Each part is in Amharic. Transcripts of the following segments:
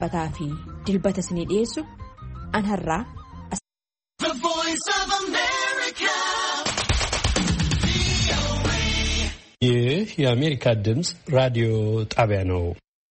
Bataafi dilbata sinii dhiyeessu an har'aa The Voice of America. ይህ የአሜሪካ ድምፅ ራዲዮ ጣቢያ ነው።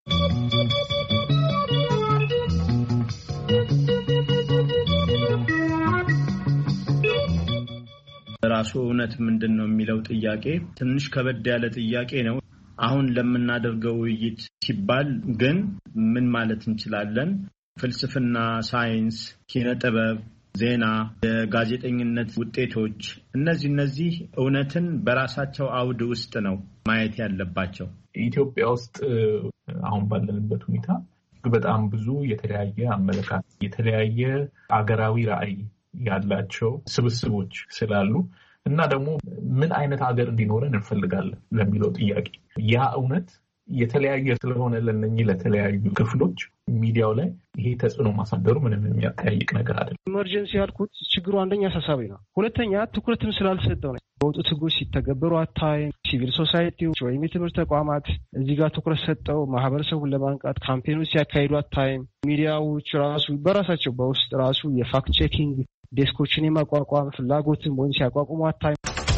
ራሱ እውነት ምንድነው የሚለው ጥያቄ ትንሽ ከበድ ያለ ጥያቄ ነው። አሁን ለምናደርገው ውይይት ሲባል ግን ምን ማለት እንችላለን? ፍልስፍና፣ ሳይንስ፣ ኪነ ጥበብ፣ ዜና፣ የጋዜጠኝነት ውጤቶች እነዚህ እውነትን በራሳቸው አውድ ውስጥ ነው ማየት ያለባቸው። ኢትዮጵያ ውስጥ አሁን ባለንበት ሁኔታ በጣም ብዙ የተለያየ አመለካከት፣ የተለያየ አገራዊ ራዕይ ያላቸው ስብስቦች ስላሉ እና ደግሞ ምን አይነት ሀገር እንዲኖረን እንፈልጋለን ለሚለው ጥያቄ ያ እውነት የተለያየ ስለሆነ ለነኚህ ለተለያዩ ክፍሎች ሚዲያው ላይ ይሄ ተጽዕኖ ማሳደሩ ምንም የሚያጠያይቅ ነገር አይደለም። ኢመርጀንሲ ያልኩት ችግሩ አንደኛ አሳሳቢ ነው፣ ሁለተኛ ትኩረትም ስላልሰጠው ነው። በወጡት ህጎች ሲተገበሩ አታይም። ሲቪል ሶሳይቲዎች ወይም የትምህርት ተቋማት እዚህ ጋር ትኩረት ሰጠው ማህበረሰቡን ለማንቃት ካምፔኖች ሲያካሂዱ አታይም። ሚዲያዎች ራሱ በራሳቸው በውስጥ ራሱ የፋክት ቼኪንግ ዴስኮችን የማቋቋም ፍላጎትም ወይም ሲያቋቁሙ አታይም።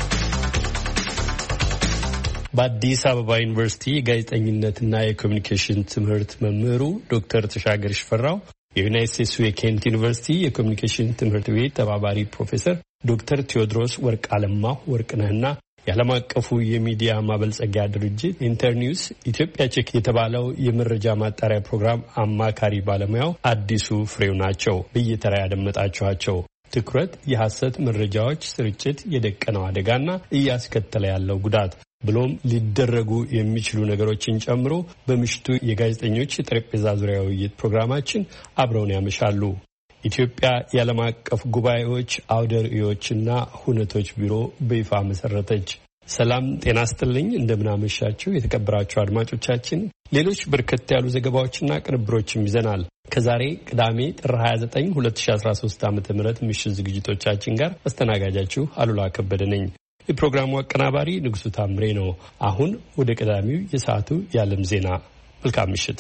በአዲስ አበባ ዩኒቨርሲቲ ጋዜጠኝነትና የኮሚኒኬሽን ትምህርት መምህሩ ዶክተር ተሻገር ሽፈራው፣ የዩናይትድ ስቴትስ የኬንት ዩኒቨርሲቲ የኮሚኒኬሽን ትምህርት ቤት ተባባሪ ፕሮፌሰር ዶክተር ቴዎድሮስ ወርቅአለማሁ ወርቅነህና የዓለም አቀፉ የሚዲያ ማበልጸጊያ ድርጅት ኢንተርኒውስ ኢትዮጵያ ቼክ የተባለው የመረጃ ማጣሪያ ፕሮግራም አማካሪ ባለሙያው አዲሱ ፍሬው ናቸው። በየተራ ያደመጣችኋቸው። ትኩረት የሐሰት መረጃዎች ስርጭት የደቀነው አደጋና እያስከተለ ያለው ጉዳት ብሎም ሊደረጉ የሚችሉ ነገሮችን ጨምሮ በምሽቱ የጋዜጠኞች የጠረጴዛ ዙሪያ ውይይት ፕሮግራማችን አብረውን ያመሻሉ። ኢትዮጵያ የዓለም አቀፍ ጉባኤዎች አውደ ርዕዮችና ሁነቶች ቢሮ በይፋ መሰረተች። ሰላም ጤና ይስጥልኝ፣ እንደምናመሻችሁ የተከበራችሁ አድማጮቻችን። ሌሎች በርከት ያሉ ዘገባዎችና ቅንብሮችም ይዘናል። ከዛሬ ቅዳሜ ጥር 29 2013 ዓ.ም ምሽት ዝግጅቶቻችን ጋር አስተናጋጃችሁ አሉላ ከበደ ነኝ። የፕሮግራሙ አቀናባሪ ንጉሱ ታምሬ ነው። አሁን ወደ ቀዳሚው የሰዓቱ የዓለም ዜና። መልካም ምሽት።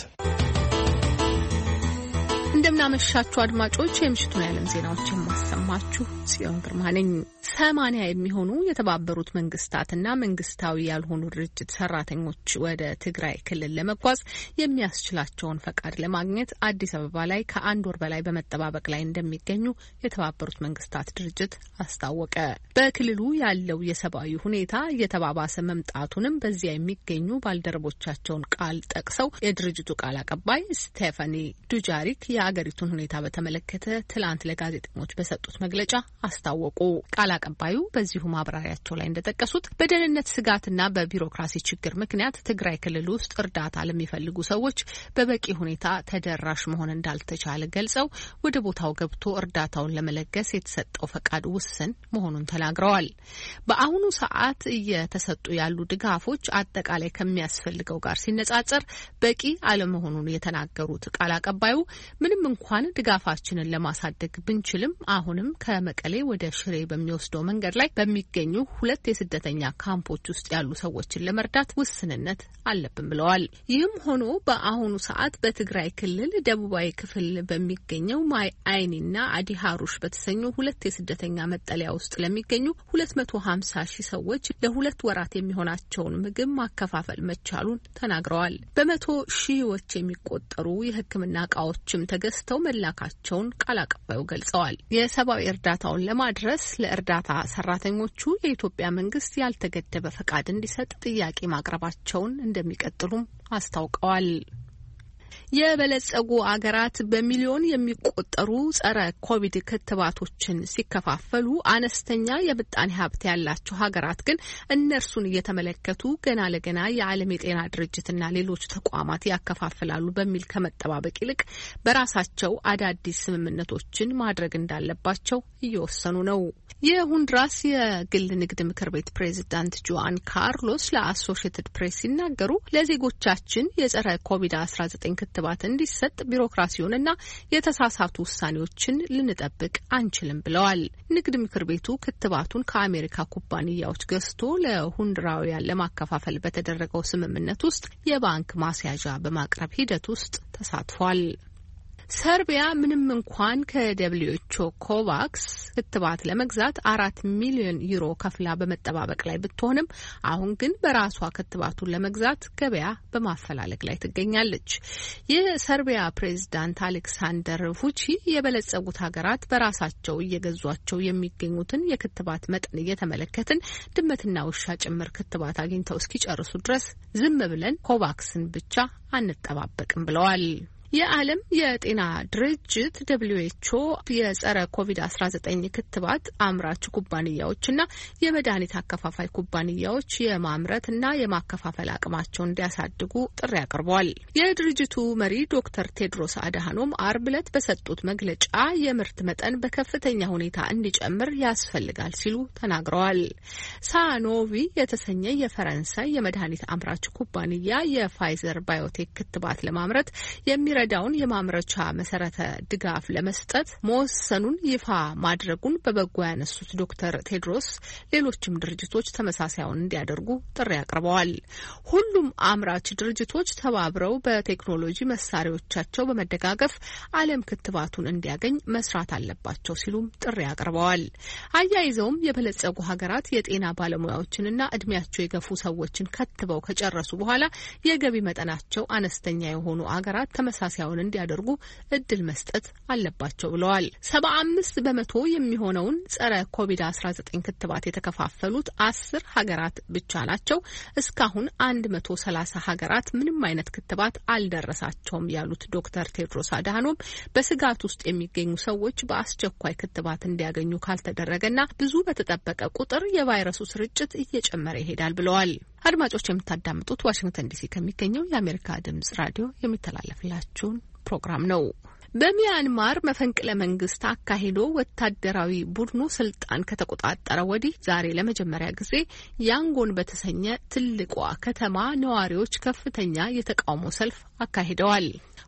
እንደምናመሻችሁ አድማጮች፣ የምሽቱን የዓለም ዜናዎች የማሰማችሁ ጽዮን ግርማ ነኝ። 80 የሚሆኑ የተባበሩት መንግስታትና መንግስታዊ ያልሆኑ ድርጅት ሰራተኞች ወደ ትግራይ ክልል ለመጓዝ የሚያስችላቸውን ፈቃድ ለማግኘት አዲስ አበባ ላይ ከአንድ ወር በላይ በመጠባበቅ ላይ እንደሚገኙ የተባበሩት መንግስታት ድርጅት አስታወቀ። በክልሉ ያለው የሰብአዊ ሁኔታ እየተባባሰ መምጣቱንም በዚያ የሚገኙ ባልደረቦቻቸውን ቃል ጠቅሰው የድርጅቱ ቃል አቀባይ ስቴፋኒ ዱጃሪክ የአገሪቱን ሁኔታ በተመለከተ ትላንት ለጋዜጠኞች በሰጡት መግለጫ አስታወቁ። ቃል አቀባዩ በዚሁ ማብራሪያቸው ላይ እንደጠቀሱት በደህንነት ስጋትና በቢሮክራሲ ችግር ምክንያት ትግራይ ክልል ውስጥ እርዳታ ለሚፈልጉ ሰዎች በበቂ ሁኔታ ተደራሽ መሆን እንዳልተቻለ ገልጸው ወደ ቦታው ገብቶ እርዳታውን ለመለገስ የተሰጠው ፈቃድ ውስን መሆኑን ተናግረዋል። በአሁኑ ሰዓት እየተሰጡ ያሉ ድጋፎች አጠቃላይ ከሚያስፈልገው ጋር ሲነጻጸር በቂ አለመሆኑን የተናገሩት ቃል አቀባዩ ምንም እንኳን ድጋፋችንን ለማሳደግ ብንችልም አሁንም ከመቀሌ ወደ ሽሬ በሚወስደው መንገድ ላይ በሚገኙ 2 የስደተኛ ካምፖች ውስጥ ያሉ ሰዎችን ለመርዳት ውስንነት አለብን ብለዋል። ይህም ሆኖ በአሁኑ ሰዓት በትግራይ ክልል ደቡባዊ ክፍል በሚገኘው ማይ አይኒና አዲሃሩሽ በተሰኙ 2 የስደተኛ መጠለያ ውስጥ ለሚገኙ 250,000 ሰዎች ለ2 ወራት የሚሆናቸውን ምግብ ማከፋፈል መቻሉን ተናግረዋል። በመቶ ሺዎች የሚቆጠሩ የሕክምና እቃዎችም ተገዝተው መላካቸውን ቃል አቀባዩ ገልጸዋል። የሰብአዊ እርዳታውን ለማድረስ ለእርዳታ ሰራተኞቹ የኢትዮጵያ መንግስት ያልተገደበ ፈቃድ እንዲሰጥ ጥያቄ ማቅረባቸውን እንደሚቀጥሉም አስታውቀዋል። የበለጸጉ አገራት በሚሊዮን የሚቆጠሩ ጸረ ኮቪድ ክትባቶችን ሲከፋፈሉ አነስተኛ የምጣኔ ሀብት ያላቸው ሀገራት ግን እነርሱን እየተመለከቱ ገና ለገና የዓለም የጤና ድርጅትና ሌሎች ተቋማት ያከፋፍላሉ በሚል ከመጠባበቅ ይልቅ በራሳቸው አዳዲስ ስምምነቶችን ማድረግ እንዳለባቸው እየወሰኑ ነው። የሆንዱራስ የግል ንግድ ምክር ቤት ፕሬዚዳንት ጆአን ካርሎስ ለአሶሺየትድ ፕሬስ ሲናገሩ ለዜጎቻችን የጸረ ኮቪድ-19 ክትባት እንዲሰጥ ቢሮክራሲውንና የተሳሳቱ ውሳኔዎችን ልንጠብቅ አንችልም ብለዋል። ንግድ ምክር ቤቱ ክትባቱን ከአሜሪካ ኩባንያዎች ገዝቶ ለሆንዱራውያን ለማከፋፈል በተደረገው ስምምነት ውስጥ የባንክ ማስያዣ በማቅረብ ሂደት ውስጥ ተሳትፏል። ሰርቢያ ምንም እንኳን ከደብሊውኤችኦ ኮቫክስ ክትባት ለመግዛት 4 ሚሊዮን ዩሮ ከፍላ በመጠባበቅ ላይ ብትሆንም አሁን ግን በራሷ ክትባቱን ለመግዛት ገበያ በማፈላለግ ላይ ትገኛለች። የሰርቢያ ፕሬዝዳንት አሌክሳንደር vuቺ የበለጸጉት ሀገራት በራሳቸው እየገዟቸው የሚገኙትን የክትባት መጠን እየተመለከትን ድመትና ውሻ ጭምር ክትባት አግኝተው እስኪጨርሱ ድረስ ዝም ብለን ኮቫክስን ብቻ አንጠባበቅም ብለዋል። የዓለም የጤና ድርጅት ደብሊውኤችኦ የጸረ ኮቪድ-19 ክትባት አምራች ኩባንያዎችና የመድኃኒት አከፋፋይ ኩባንያዎች የማምረትና የማከፋፈል አቅማቸውን እንዲያሳድጉ ጥሪ አቅርበዋል። የድርጅቱ መሪ ዶክተር ቴድሮስ አድሃኖም አርብ ዕለት በሰጡት መግለጫ የምርት መጠን በከፍተኛ ሁኔታ እንዲጨምር ያስፈልጋል ሲሉ ተናግረዋል። ሳኖቪ የተሰኘ የፈረንሳይ የመድኃኒት አምራች ኩባንያ የፋይዘር ባዮቴክ ክትባት ለማምረት ዳውን የማምረቻ መሰረተ ድጋፍ ለመስጠት መወሰኑን ይፋ ማድረጉን በበጎ ያነሱት ዶክተር ቴድሮስ ሌሎችም ድርጅቶች ተመሳሳዩን እንዲያደርጉ ጥሪ አቅርበዋል። ሁሉም አምራች ድርጅቶች ተባብረው በቴክኖሎጂ መሳሪያዎቻቸው በመደጋገፍ ዓለም ክትባቱን እንዲያገኝ መስራት አለባቸው ሲሉም ጥሪ አቅርበዋል። አያይዘውም የበለጸጉ ሀገራት የጤና ባለሙያዎችንና እድሜያቸው የገፉ ሰዎችን ከትበው ከጨረሱ በኋላ የገቢ መጠናቸው አነስተኛ የሆኑ ሀገራት ተመሳሳዩን እንዲያደርጉ እድል መስጠት አለባቸው ብለዋል። 75 በመቶ የሚሆነውን ጸረ ኮቪድ-19 ክትባት የተከፋፈሉት 10 ሀገራት ብቻ ናቸው። እስካሁን 130 ሀገራት ምንም አይነት ክትባት አልደረሳቸውም ያሉት ዶክተር ቴድሮስ አድሃኖም በስጋት ውስጥ የሚገኙ ሰዎች በአስቸኳይ ክትባት እንዲያገኙ ካልተደረገና ብዙ በተጠበቀ ቁጥር የቫይረሱ ስርጭት እየጨመረ ይሄዳል ብለዋል። አድማጮች የምታዳምጡት ዋሽንግተን ዲሲ ከሚገኘው የአሜሪካ ድምጽ ራዲዮ የሚተላለፍላችሁን ፕሮግራም ነው። በሚያንማር መፈንቅለ መንግስት አካሂዶ ወታደራዊ ቡድኑ ስልጣን ከተቆጣጠረ ወዲህ ዛሬ ለመጀመሪያ ጊዜ ያንጎን በተሰኘ ትልቋ ከተማ ነዋሪዎች ከፍተኛ የተቃውሞ ሰልፍ አካሂደዋል።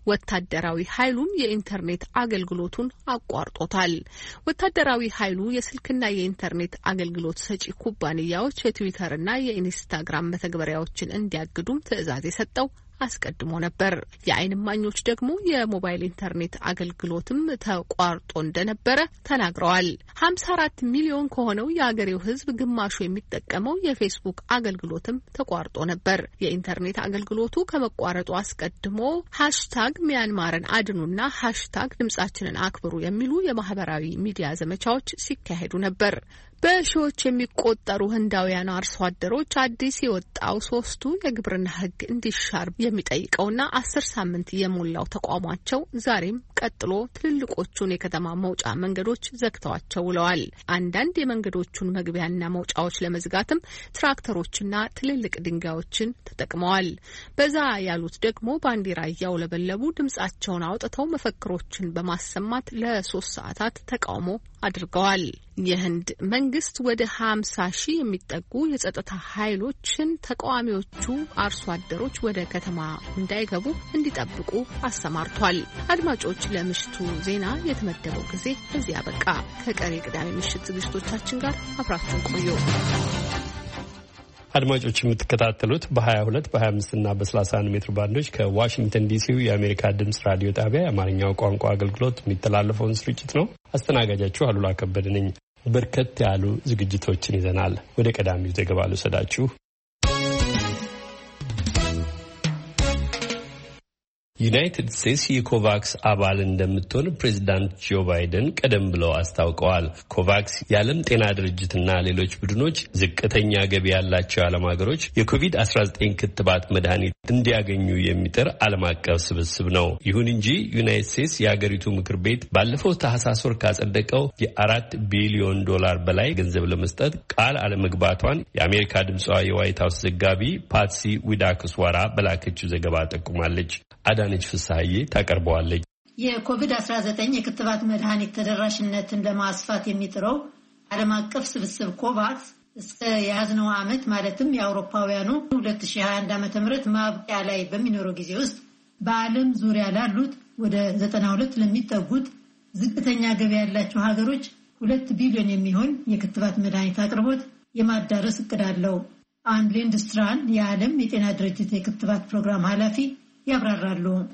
ወታደራዊ ኃይሉም የኢንተርኔት አገልግሎቱን አቋርጦታል። ወታደራዊ ኃይሉ የስልክና የኢንተርኔት አገልግሎት ሰጪ ኩባንያዎች የትዊተርና የኢንስታግራም መተግበሪያዎችን እንዲያግዱም ትዕዛዝ የሰጠው አስቀድሞ ነበር። የዓይን እማኞች ደግሞ የሞባይል ኢንተርኔት አገልግሎትም ተቋርጦ እንደነበረ ተናግረዋል። 54 ሚሊዮን ከሆነው የአገሬው ሕዝብ ግማሹ የሚጠቀመው የፌስቡክ አገልግሎትም ተቋርጦ ነበር። የኢንተርኔት አገልግሎቱ ከመቋረጡ አስቀድሞ ሃሽታግ ሚያንማርን አድኑና ሃሽታግ ድምጻችንን አክብሩ የሚሉ የማህበራዊ ሚዲያ ዘመቻዎች ሲካሄዱ ነበር። በሺዎች የሚቆጠሩ ህንዳውያን አርሶ አደሮች አዲስ የወጣው 3ቱ የግብርና ህግ እንዲሻር የሚጠይቀውና 10 ሳምንት የሞላው ተቋማቸው ዛሬም ቀጥሎ ትልልቆቹን የከተማ መውጫ መንገዶች ዘግተዋቸው ውለዋል። አንዳንድ የመንገዶቹን መግቢያና መውጫዎች ለመዝጋትም ትራክተሮችና ትልልቅ ድንጋዮችን ተጠቅመዋል። በዛ ያሉት ደግሞ ባንዲራ እያውለበለቡ ድምጻቸውን አውጥተው መፈክሮችን በማሰማት ለ3 ሰዓታት ተቃውሞ አድርገዋል። የህንድ መንግስት ወደ 50 ሺህ የሚጠጉ የጸጥታ ኃይሎችን ተቃዋሚዎቹ አርሶ አደሮች ወደ ከተማ እንዳይገቡ እንዲጠብቁ አሰማርቷል። አድማጮች፣ ለምሽቱ ዜና የተመደበው ጊዜ እዚህ አበቃ። ከቀሪ ቅዳሜ ምሽት ዝግጅቶቻችን ጋር አብራችሁን ቆዩ። አድማጮች የምትከታተሉት በ22 በ25 እና በ31 ሜትር ባንዶች ከዋሽንግተን ዲሲው የአሜሪካ ድምጽ ራዲዮ ጣቢያ የአማርኛው ቋንቋ አገልግሎት የሚተላለፈውን ስርጭት ነው። አስተናጋጃችሁ አሉላ ከበደ ነኝ። በርከት ያሉ ዝግጅቶችን ይዘናል። ወደ ቀዳሚው ዘገባ ልውሰዳችሁ። ዩናይትድ ስቴትስ የኮቫክስ አባል እንደምትሆን ፕሬዚዳንት ጆ ባይደን ቀደም ብለው አስታውቀዋል። ኮቫክስ የዓለም ጤና ድርጅትና ሌሎች ቡድኖች ዝቅተኛ ገቢ ያላቸው ዓለም ሀገሮች የኮቪድ-19 ክትባት መድኃኒት እንዲያገኙ የሚጥር ዓለም አቀፍ ስብስብ ነው። ይሁን እንጂ ዩናይትድ ስቴትስ የሀገሪቱ ምክር ቤት ባለፈው ታህሳስ ወር ካጸደቀው $4 ቢሊዮን በላይ ገንዘብ ለመስጠት ቃል አለመግባቷን የአሜሪካ ድምጿ የዋይት ሀውስ ዘጋቢ ፓትሲ ዊዳክስዋራ በላከችው ዘገባ ጠቁማለች። አዳነች ፍስሐዬ ታቀርበዋለች። የኮቪድ-19 የክትባት መድኃኒት ተደራሽነትን ለማስፋት የሚጥረው ዓለም አቀፍ ስብስብ ኮቫክስ እስከ ያዝነው ዓመት ማለትም የአውሮፓውያኑ 2021 ዓ.ም ማብቂያ ላይ በሚኖረው ጊዜ ውስጥ በዓለም ዙሪያ ላሉት ወደ 92 ለሚጠጉት ዝቅተኛ ገቢ ያላቸው ሀገሮች 2 ቢሊዮን የሚሆን የክትባት መድኃኒት አቅርቦት የማዳረስ እቅድ አለው። አንድ ሊንድስትራን የዓለም የጤና ድርጅት የክትባት ፕሮግራም ኃላፊ ያብራራሉ።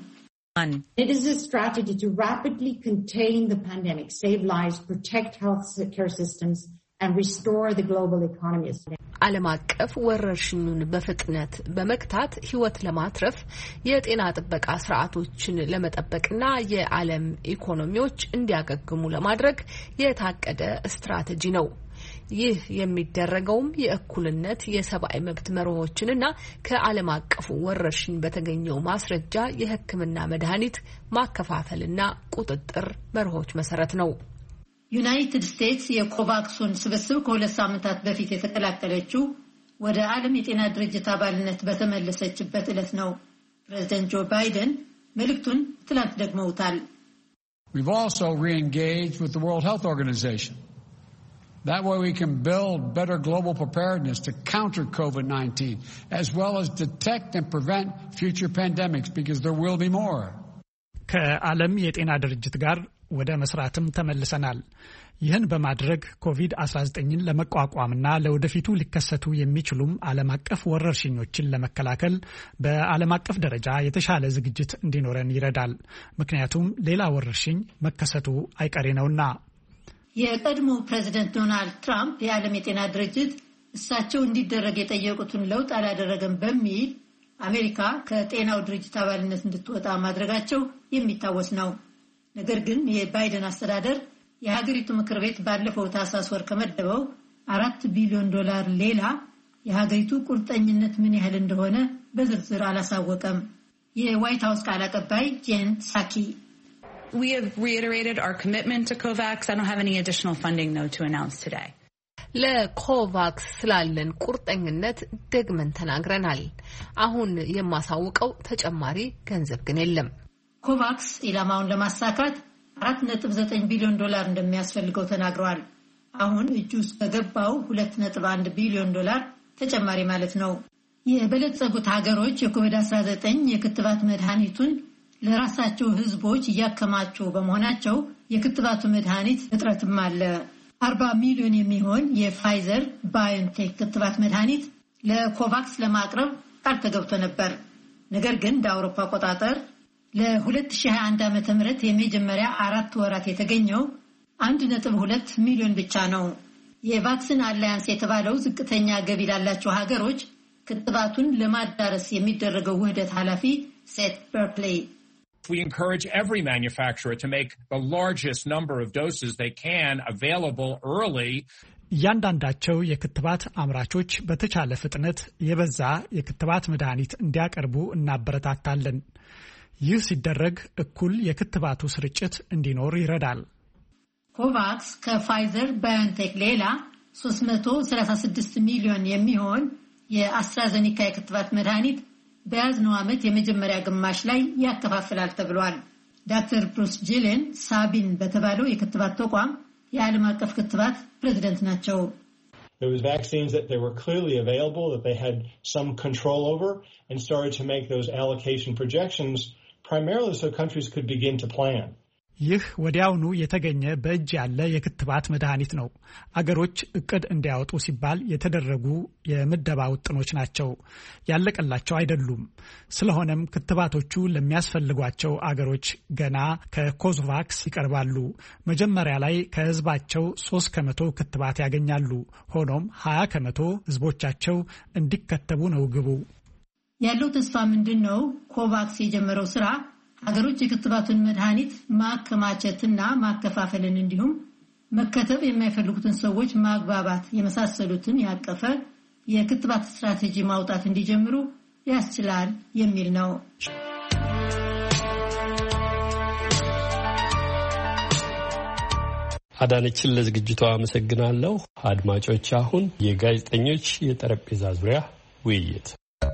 It is a strategy to rapidly contain the pandemic, save lives, protect health care systems, and restore the global economy. ዓለም አቀፍ ወረርሽኙን በፍጥነት በመክታት ህይወት ለማትረፍ የጤና ጥበቃ ስርዓቶችን ለመጠበቅና የዓለም ኢኮኖሚዎች እንዲያገግሙ ለማድረግ የታቀደ ስትራቴጂ ነው። ይህ የሚደረገውም የእኩልነት የሰብአዊ መብት መርሆችንና ከዓለም አቀፉ ወረርሽኝ በተገኘው ማስረጃ የሕክምና መድኃኒት ማከፋፈልና ቁጥጥር መርሆች መሰረት ነው። ዩናይትድ ስቴትስ የኮቫክሱን ስብስብ ከሁለት ሳምንታት በፊት የተቀላቀለችው ወደ ዓለም የጤና ድርጅት አባልነት በተመለሰችበት ዕለት ነው። ፕሬዝዳንት ጆ ባይደን መልእክቱን ትላንት ደግመውታል። We've also re-engaged with the World Health Organization. That way we can build better global preparedness to counter COVID-19 as well as detect and prevent future pandemics because there will be more. ከዓለም የጤና ድርጅት ጋር ወደ መስራትም ተመልሰናል። ይህን በማድረግ ኮቪድ-19ን ለመቋቋምና ለወደፊቱ ሊከሰቱ የሚችሉም ዓለም አቀፍ ወረርሽኞችን ለመከላከል በዓለም አቀፍ ደረጃ የተሻለ ዝግጅት እንዲኖረን ይረዳል። ምክንያቱም ሌላ ወረርሽኝ መከሰቱ አይቀሬ ነውና። የቀድሞ ፕሬዝዳንት ዶናልድ ትራምፕ የዓለም የጤና ድርጅት እሳቸው እንዲደረግ የጠየቁትን ለውጥ አላደረገም በሚል አሜሪካ ከጤናው ድርጅት አባልነት እንድትወጣ ማድረጋቸው የሚታወስ ነው። ነገር ግን የባይደን አስተዳደር የሀገሪቱ ምክር ቤት ባለፈው ታህሳስ ወር ከመደበው $4 ቢሊዮን ሌላ የሀገሪቱ ቁርጠኝነት ምን ያህል እንደሆነ በዝርዝር አላሳወቀም። የዋይት ሃውስ ቃል አቀባይ ጄን ሳኪ We have reiterated our commitment to COVAX. I don't have any additional funding, though, to announce today. ለኮቫክስ ስላለን ቁርጠኝነት ደግመን ተናግረናል። አሁን የማሳውቀው ተጨማሪ ገንዘብ ግን የለም። ኮቫክስ ኢላማውን ለማሳካት $4.9 ቢሊዮን እንደሚያስፈልገው ተናግረዋል። አሁን እጁ ውስጥ ከገባው $2.1 ቢሊዮን ተጨማሪ ማለት ነው። የበለጸጉት ሀገሮች የኮቪድ-19 የክትባት መድኃኒቱን ለራሳቸው ህዝቦች እያከማቹ በመሆናቸው የክትባቱ መድኃኒት እጥረትም አለ። 40 ሚሊዮን የሚሆን የፋይዘር ባዮንቴክ ክትባት መድኃኒት ለኮቫክስ ለማቅረብ ቃል ተገብቶ ነበር። ነገር ግን እንደ አውሮፓ አቆጣጠር ለ2021 ዓ.ም የመጀመሪያ 4 ወራት የተገኘው 1.2 ሚሊዮን ብቻ ነው። የቫክሲን አላያንስ የተባለው ዝቅተኛ ገቢ ላላቸው ሀገሮች ክትባቱን ለማዳረስ የሚደረገው ውህደት ኃላፊ ሴት በርክሌይ We encourage every manufacturer to make the largest number of doses they can available early. እያንዳንዳቸው የክትባት አምራቾች በተቻለ ፍጥነት የበዛ የክትባት መድኃኒት እንዲያቀርቡ እናበረታታለን። ይህ ሲደረግ እኩል የክትባቱ ስርጭት እንዲኖር ይረዳል። ኮቫክስ ከፋይዘር ባዮንቴክ ሌላ 336 ሚሊዮን የሚሆን የአስትራዘኒካ የክትባት መድኃኒት በያዝነው ዓመት የመጀመሪያ ግማሽ ላይ ያከፋፍላል ተብሏል። ዶክተር ብሩስ ጂለን ሳቢን በተባለው የክትባት ተቋም የዓለም አቀፍ ክትባት ፕሬዝዳንት ናቸው። There was vaccines that they were clearly available, that they had some control over, and started to make those allocation projections primarily so countries could begin to plan. ይህ ወዲያውኑ የተገኘ በእጅ ያለ የክትባት መድኃኒት ነው። አገሮች እቅድ እንዲያወጡ ሲባል የተደረጉ የምደባ ውጥኖች ናቸው። ያለቀላቸው አይደሉም። ስለሆነም ክትባቶቹ ለሚያስፈልጓቸው አገሮች ገና ከኮቫክስ ይቀርባሉ። መጀመሪያ ላይ ከህዝባቸው 3% ክትባት ያገኛሉ። ሆኖም 20% ህዝቦቻቸው እንዲከተቡ ነው ግቡ። ያለው ተስፋ ምንድነው? ኮቫክስ የጀመረው ስራ ሀገሮች የክትባቱን መድኃኒት ማከማቸትና ማከፋፈልን እንዲሁም መከተብ የማይፈልጉትን ሰዎች ማግባባት የመሳሰሉትን ያቀፈ የክትባት ስትራቴጂ ማውጣት እንዲጀምሩ ያስችላል የሚል ነው። አዳነችን ለዝግጅቷ አመሰግናለሁ። አድማጮች፣ አሁን የጋዜጠኞች የጠረጴዛ ዙሪያ ውይይት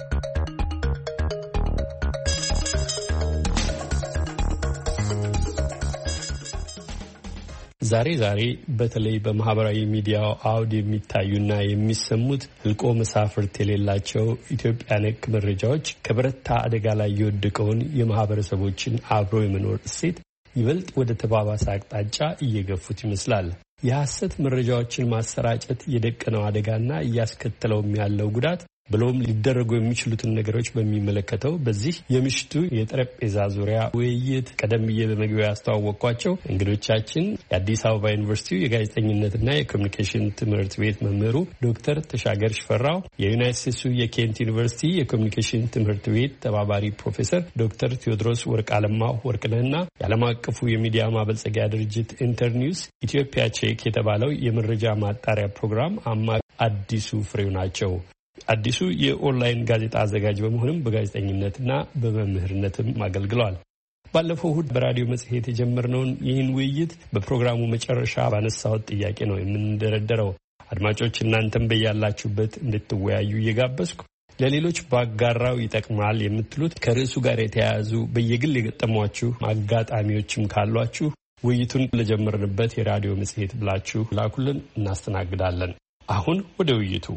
ዛሬ በተለይ በማህበራዊ ሚዲያው አውድ የሚታዩና የሚሰሙት ህልቆ መሳፍርት የሌላቸው ኢትዮጵያ ነክ መረጃዎች ከበረታ አደጋ ላይ የወደቀውን የማህበረሰቦችን አብሮ የመኖር እሴት ይበልጥ ወደ ተባባሰ አቅጣጫ እየገፉት ይመስላል። የሐሰት መረጃዎችን ማሰራጨት የደቀነው አደጋና እያስከተለውም ያለው ጉዳት ብሎም ሊደረጉ የሚችሉትን ነገሮች በሚመለከተው በዚህ የምሽቱ የጠረጴዛ ዙሪያ ውይይት ቀደም ብዬ በመግቢያው ያስተዋወቅኳቸው እንግዶቻችን የአዲስ አበባ ዩኒቨርሲቲ የጋዜጠኝነትና የኮሚኒኬሽን ትምህርት ቤት መምህሩ ዶክተር ተሻገር ሽፈራው፣ የዩናይትድ ስቴትሱ የኬንት ዩኒቨርሲቲ የኮሚኒኬሽን ትምህርት ቤት ተባባሪ ፕሮፌሰር ዶክተር ቴዎድሮስ ወርቅአለማው ወርቅነህና የዓለም አቀፉ የሚዲያ ማበልጸጊያ ድርጅት ኢንተርኒውስ ኢትዮጵያ ቼክ የተባለው የመረጃ ማጣሪያ ፕሮግራም አማካሪ አዲሱ ፍሬው ናቸው። አዲሱ የኦንላይን ጋዜጣ አዘጋጅ በመሆንም በጋዜጠኝነትና በመምህርነትም አገልግለዋል። ባለፈው እሁድ በራዲዮ መጽሔት የጀመርነውን ይህን ውይይት በፕሮግራሙ መጨረሻ ባነሳሁት ጥያቄ ነው የምንደረደረው። አድማጮች እናንተም በያላችሁበት እንድትወያዩ እየጋበዝኩ ለሌሎች ባጋራው ይጠቅማል የምትሉት ከርዕሱ ጋር የተያያዙ በየግል የገጠሟችሁ አጋጣሚዎችም ካሏችሁ ውይይቱን ለጀመርንበት የራዲዮ መጽሔት ብላችሁ ላኩልን፣ እናስተናግዳለን። አሁን ወደ ውይይቱ።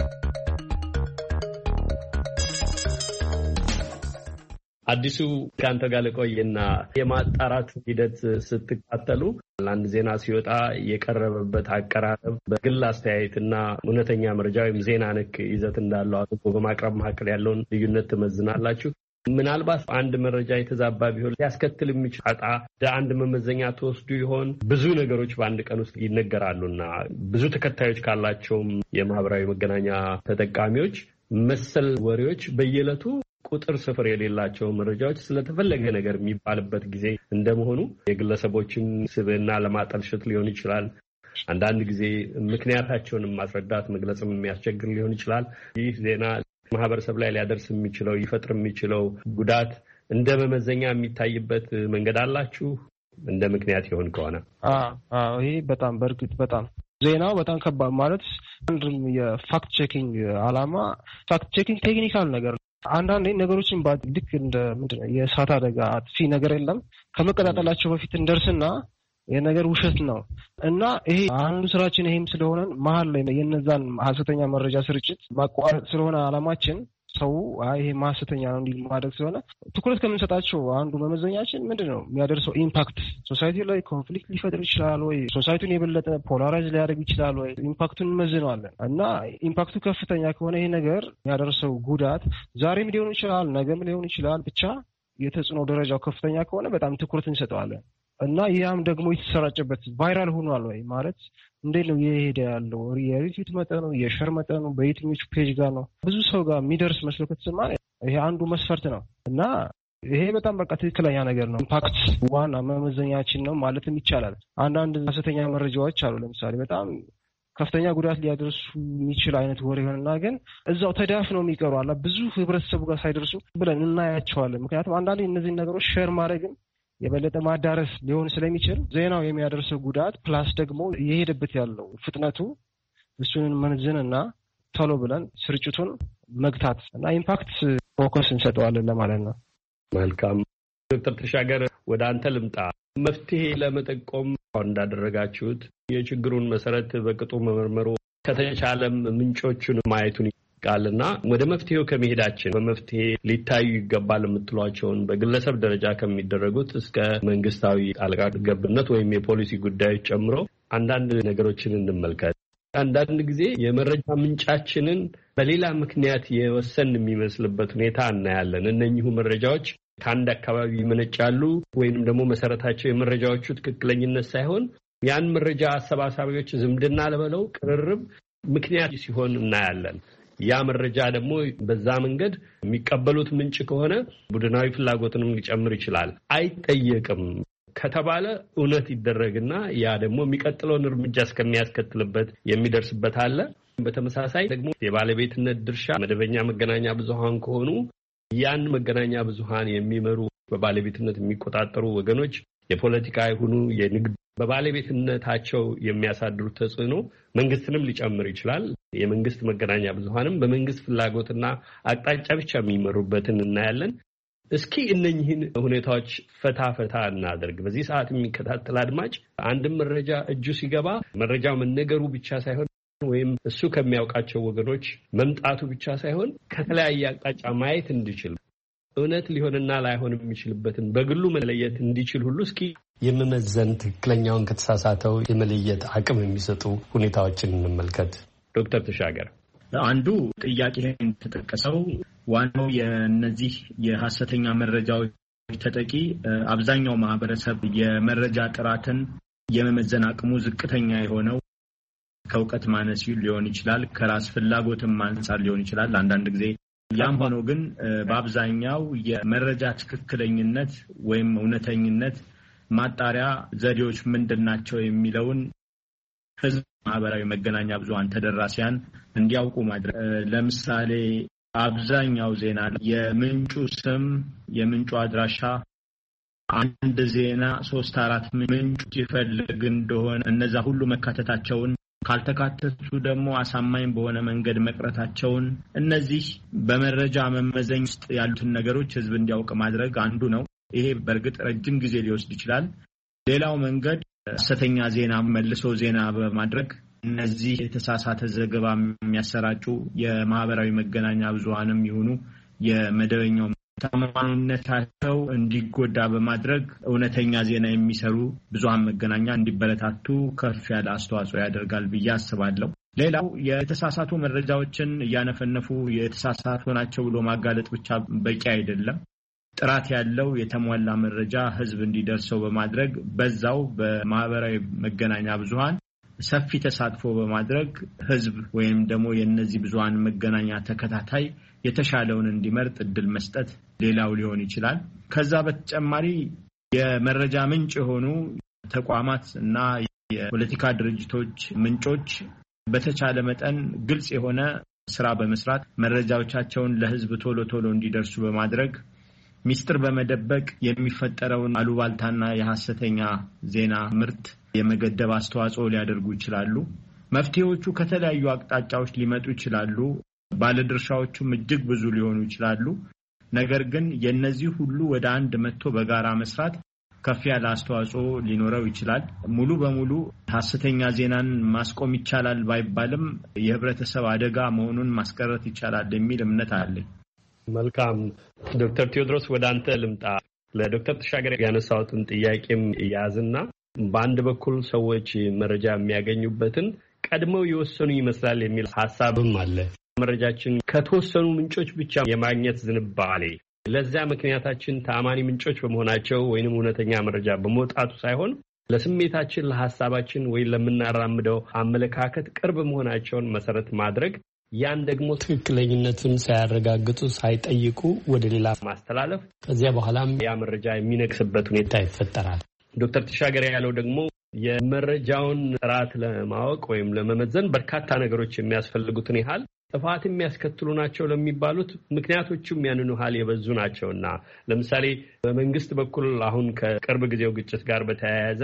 አዲሱ ከአንተ ጋር ልቆይና የማጣራት ሂደት ስትካተሉ አንድ ዜና ሲወጣ የቀረበበት አቀራረብ በግል አስተያየትና እውነተኛ መረጃ ወይም ዜና ነክ ይዘት እንዳለው አድርጎ በማቅረብ መካከል ያለውን ልዩነት ትመዝናላችሁ። ምናልባት አንድ መረጃ የተዛባ ቢሆን ሊያስከትል የሚችል ጣጣ አንድ መመዘኛ ተወስዱ ይሆን? ብዙ ነገሮች በአንድ ቀን ውስጥ ይነገራሉና ብዙ ተከታዮች ካላቸውም የማህበራዊ መገናኛ ተጠቃሚዎች መሰል ወሬዎች በየዕለቱ ቁጥር ስፍር የሌላቸው መረጃዎች ስለተፈለገ ነገር የሚባልበት ጊዜ እንደመሆኑ የግለሰቦችን ስብዕና ለማጠልሸት ሊሆን ይችላል። አንዳንድ ጊዜ ምክንያታቸውንም ማስረዳት መግለጽም የሚያስቸግር ሊሆን ይችላል። ይህ ዜና ማህበረሰብ ላይ ሊያደርስ የሚችለው ሊፈጥር የሚችለው ጉዳት እንደ መመዘኛ የሚታይበት መንገድ አላችሁ? እንደ ምክንያት ይሆን ከሆነ ይሄ በጣም በእርግጥ በጣም ዜናው በጣም ከባድ ማለት አንድም የፋክት ቼኪንግ ዓላማ ፋክት ቼኪንግ ቴክኒካል ነገር አንዳንዴ ነገሮችን ልክ እንደ ምንድነው የእሳት አደጋ አጥፊ ነገር የለም ከመቀጣጠላቸው በፊት እንደርስና የነገር ውሸት ነው እና ይሄ አንዱ ስራችን ይሄም ስለሆነ መሀል ላይ የነዛን ሀሰተኛ መረጃ ስርጭት ማቋረጥ ስለሆነ ዓላማችን ሰው ይሄ ሀሰተኛ ነው እንዲል ማድረግ ስለሆነ ትኩረት ከምንሰጣቸው አንዱ መመዘኛችን ምንድነው የሚያደርሰው ኢምፓክት ሶሳይቲ ላይ ኮንፍሊክት ሊፈጥር ይችላል ወይ ሶሳይቲውን የበለጠ ፖላራይዝ ሊያደርግ ይችላል ወይ ኢምፓክቱን እንመዝነዋለን እና ኢምፓክቱ ከፍተኛ ከሆነ ይሄ ነገር የሚያደርሰው ጉዳት ዛሬም ሊሆን ይችላል ነገም ሊሆን ይችላል ብቻ የተጽዕኖ ደረጃው ከፍተኛ ከሆነ በጣም ትኩረት እንሰጠዋለን እና ያም ደግሞ የተሰራጨበት ቫይራል ሆኗል ወይ ማለት እንዴት ነው እየሄደ ያለው የሪትዊት መጠኑ የሸር መጠኑ በየትኞቹ ፔጅ ጋር ነው ብዙ ሰው ጋር የሚደርስ መስሎ ከተሰማ ይሄ አንዱ መስፈርት ነው እና ይሄ በጣም በቃ ትክክለኛ ነገር ነው። ኢምፓክት ዋና መመዘኛችን ነው ማለትም ይቻላል። አንዳንድ ሀሰተኛ መረጃዎች አሉ ለምሳሌ በጣም ከፍተኛ ጉዳት ሊያደርሱ የሚችል አይነት ወሬ ይሆንና ግን እዛው ተዳፍነው የሚቀሩ አላ ብዙ ህብረተሰቡ ጋር ሳይደርሱ ብለን እናያቸዋለን። ምክንያቱም አንዳንዴ እነዚህን ነገሮች ሼር ማድረግም የበለጠ ማዳረስ ሊሆን ስለሚችል ዜናው የሚያደርሰው ጉዳት ፕላስ ደግሞ የሄደበት ያለው ፍጥነቱ እሱንን መንዝንና ቶሎ ብለን ስርጭቱን መግታት እና ኢምፓክት ፎከስ እንሰጠዋለን ለማለት ነው። መልካም ዶክተር ተሻገር ወደ አንተ ልምጣ። መፍትሄ ለመጠቆም እንዳደረጋችሁት የችግሩን መሰረት በቅጡ መመርመሩ ከተቻለም ምንጮቹን ማየቱን ቃልና ወደ መፍትሄው ከመሄዳችን በመፍትሄ ሊታዩ ይገባል የምትሏቸውን በግለሰብ ደረጃ ከሚደረጉት እስከ መንግስታዊ ጣልቃ ገብነት ወይም የፖሊሲ ጉዳዮች ጨምሮ አንዳንድ ነገሮችን እንመልከት። አንዳንድ ጊዜ የመረጃ ምንጫችንን በሌላ ምክንያት የወሰን የሚመስልበት ሁኔታ እናያለን። እነኚሁ መረጃዎች ከአንድ አካባቢ ይመነጫሉ ወይንም ደግሞ መሰረታቸው የመረጃዎቹ ትክክለኝነት ሳይሆን ያን መረጃ አሰባሳቢዎች ዝምድና ለበለው ቅርርብ ምክንያት ሲሆን እናያለን። ያ መረጃ ደግሞ በዛ መንገድ የሚቀበሉት ምንጭ ከሆነ ቡድናዊ ፍላጎትንም ሊጨምር ይችላል። አይጠየቅም ከተባለ እውነት ይደረግና ያ ደግሞ የሚቀጥለውን እርምጃ እስከሚያስከትልበት የሚደርስበት አለ። በተመሳሳይ ደግሞ የባለቤትነት ድርሻ መደበኛ መገናኛ ብዙሃን ከሆኑ ያን መገናኛ ብዙሃን የሚመሩ በባለቤትነት የሚቆጣጠሩ ወገኖች የፖለቲካ ይሁኑ የንግድ በባለቤትነታቸው የሚያሳድሩት ተጽዕኖ መንግስትንም ሊጨምር ይችላል። የመንግስት መገናኛ ብዙሃንም በመንግስት ፍላጎትና አቅጣጫ ብቻ የሚመሩበትን እናያለን። እስኪ እነኚህን ሁኔታዎች ፈታ እናደርግ። በዚህ ሰዓት የሚከታተል አድማጭ አንድም መረጃ እጁ ሲገባ መረጃው መነገሩ ብቻ ሳይሆን ወይም እሱ ከሚያውቃቸው ወገኖች መምጣቱ ብቻ ሳይሆን ከተለያየ አቅጣጫ ማየት እንዲችል እውነት ሊሆንና ላይሆን የሚችልበትን በግሉ መለየት እንዲችል ሁሉ እስኪ የመመዘን ትክክለኛውን ከተሳሳተው የመለየት አቅም የሚሰጡ ሁኔታዎችን እንመልከት። ዶክተር ተሻገር አንዱ ጥያቄ ተጠቀሰው ዋናው የነዚህ የሐሰተኛ መረጃዎች ተጠቂ አብዛኛው ማህበረሰብ የመረጃ ጥራትን የመመዘን አቅሙ ዝቅተኛ የሆነው ከእውቀት ማነስ ሊሆን ይችላል፣ ከራስ ፍላጎትም አንፃር ሊሆን ይችላል። አንዳንድ ጊዜ ያም ሆኖ ግን በአብዛኛው የመረጃ ትክክለኝነት ወይም እውነተኝነት ማጣሪያ ዘዴዎች ምንድናቸው የሚለውን ህዝብ ማህበራዊ መገናኛ ብዙሃን ተደራሲያን እንዲያውቁ ማድረግ። ለምሳሌ አብዛኛው ዜና የምንጩ ስም፣ የምንጩ አድራሻ፣ አንድ ዜና 3-4 ምንጭ ይፈልግ እንደሆነ እነዛ ሁሉ መካተታቸውን ካልተካተቱ ደግሞ አሳማኝ በሆነ መንገድ መቅረታቸውን እነዚህ በመረጃ መመዘኛ ውስጥ ያሉትን ነገሮች ህዝብ እንዲያውቅ ማድረግ አንዱ ነው። ይሄ በእርግጥ ረጅም ጊዜ ሊወስድ ይችላል። ሌላው መንገድ ሐሰተኛ ዜና መልሶ ዜና በማድረግ እነዚህ የተሳሳተ ዘገባ የሚያሰራጩ የማህበራዊ መገናኛ ብዙሃንም ይሁኑ የመደበኛው ታማኝነታቸው እንዲጎዳ በማድረግ እውነተኛ ዜና የሚሰሩ ብዙሃን መገናኛ እንዲበረታቱ ከፍ ያለ አስተዋጽኦ ያደርጋል ብዬ አስባለሁ። ሌላው የተሳሳቱ መረጃዎችን እያነፈነፉ የተሳሳቱ ናቸው ብሎ ማጋለጥ ብቻ በቂ አይደለም። ጥራት ያለው የተሟላ መረጃ ህዝብ እንዲደርሰው በማድረግ በዛው በማህበራዊ መገናኛ ብዙሃን ሰፊ ተሳትፎ በማድረግ ህዝብ ወይም ደግሞ የነዚህ ብዙሃን መገናኛ ተከታታይ የተሻለውን እንዲመርጥ እድል መስጠት ሌላው ሊሆን ይችላል። ከዛ በተጨማሪ የመረጃ ምንጭ የሆኑ ተቋማት እና የፖለቲካ ድርጅቶች ምንጮች በተቻለ መጠን ግልጽ የሆነ ስራ በመስራት መረጃዎቻቸውን ለህዝብ ቶሎ እንዲደርሱ በማድረግ ሚስጥር በመደበቅ የሚፈጠረውን አሉባልታና የሐሰተኛ ዜና ምርት የመገደብ አስተዋጽኦ ሊያደርጉ ይችላሉ። መፍትሄዎቹ ከተለያዩ አቅጣጫዎች ሊመጡ ይችላሉ። ባለድርሻዎቹም እጅግ ብዙ ሊሆኑ ይችላሉ። ነገር ግን የነዚህ ሁሉ ወደ አንድ መጥቶ በጋራ መስራት ከፍ ያለ አስተዋጽኦ ሊኖረው ይችላል። ሙሉ በሙሉ ሐሰተኛ ዜናን ማስቆም ይቻላል ባይባልም የህብረተሰብ አደጋ መሆኑን ማስቀረት ይቻላል የሚል እምነት አለኝ። መልካም ዶክተር ቴዎድሮስ ወደ አንተ ልምጣ። ለዶክተር ተሻገር ያነሳሁትን ጥያቄም ያዝና በአንድ በኩል ሰዎች መረጃ የሚያገኙበትን ቀድመው የወሰኑ ይመስላል የሚል ሐሳብም አለ። መረጃችን ከተወሰኑ ምንጮች ብቻ የማግኘት ዝንባሌ ለዚያ ምክንያታችን ተአማኒ ምንጮች በመሆናቸው ወይንም እውነተኛ መረጃ በመውጣቱ ሳይሆን ለስሜታችን፣ ለሐሳባችን ወይ ለምናራምደው አመለካከት ቅርብ መሆናቸውን መሰረት ማድረግ ያን ደግሞ ትክክለኝነቱን ሳያረጋግጡ ሳይጠይቁ ወደ ሌላ ማስተላለፍ ከዚያ በኋላም ያ መረጃ የሚነግስበት ሁኔታ ይፈጠራል። ዶክተር ተሻገር ያለው ደግሞ የመረጃውን ጥራት ለማወቅ ወይም ለመመዘን በርካታ ነገሮች የሚያስፈልጉትን ያህል ጥፋት የሚያስከትሉ ናቸው ለሚባሉት ምክንያቶቹም ያንኑ ያህል የበዙ ናቸውና ለምሳሌ በመንግስት በኩል አሁን ከቅርብ ጊዜው ግጭት ጋር በተያያዘ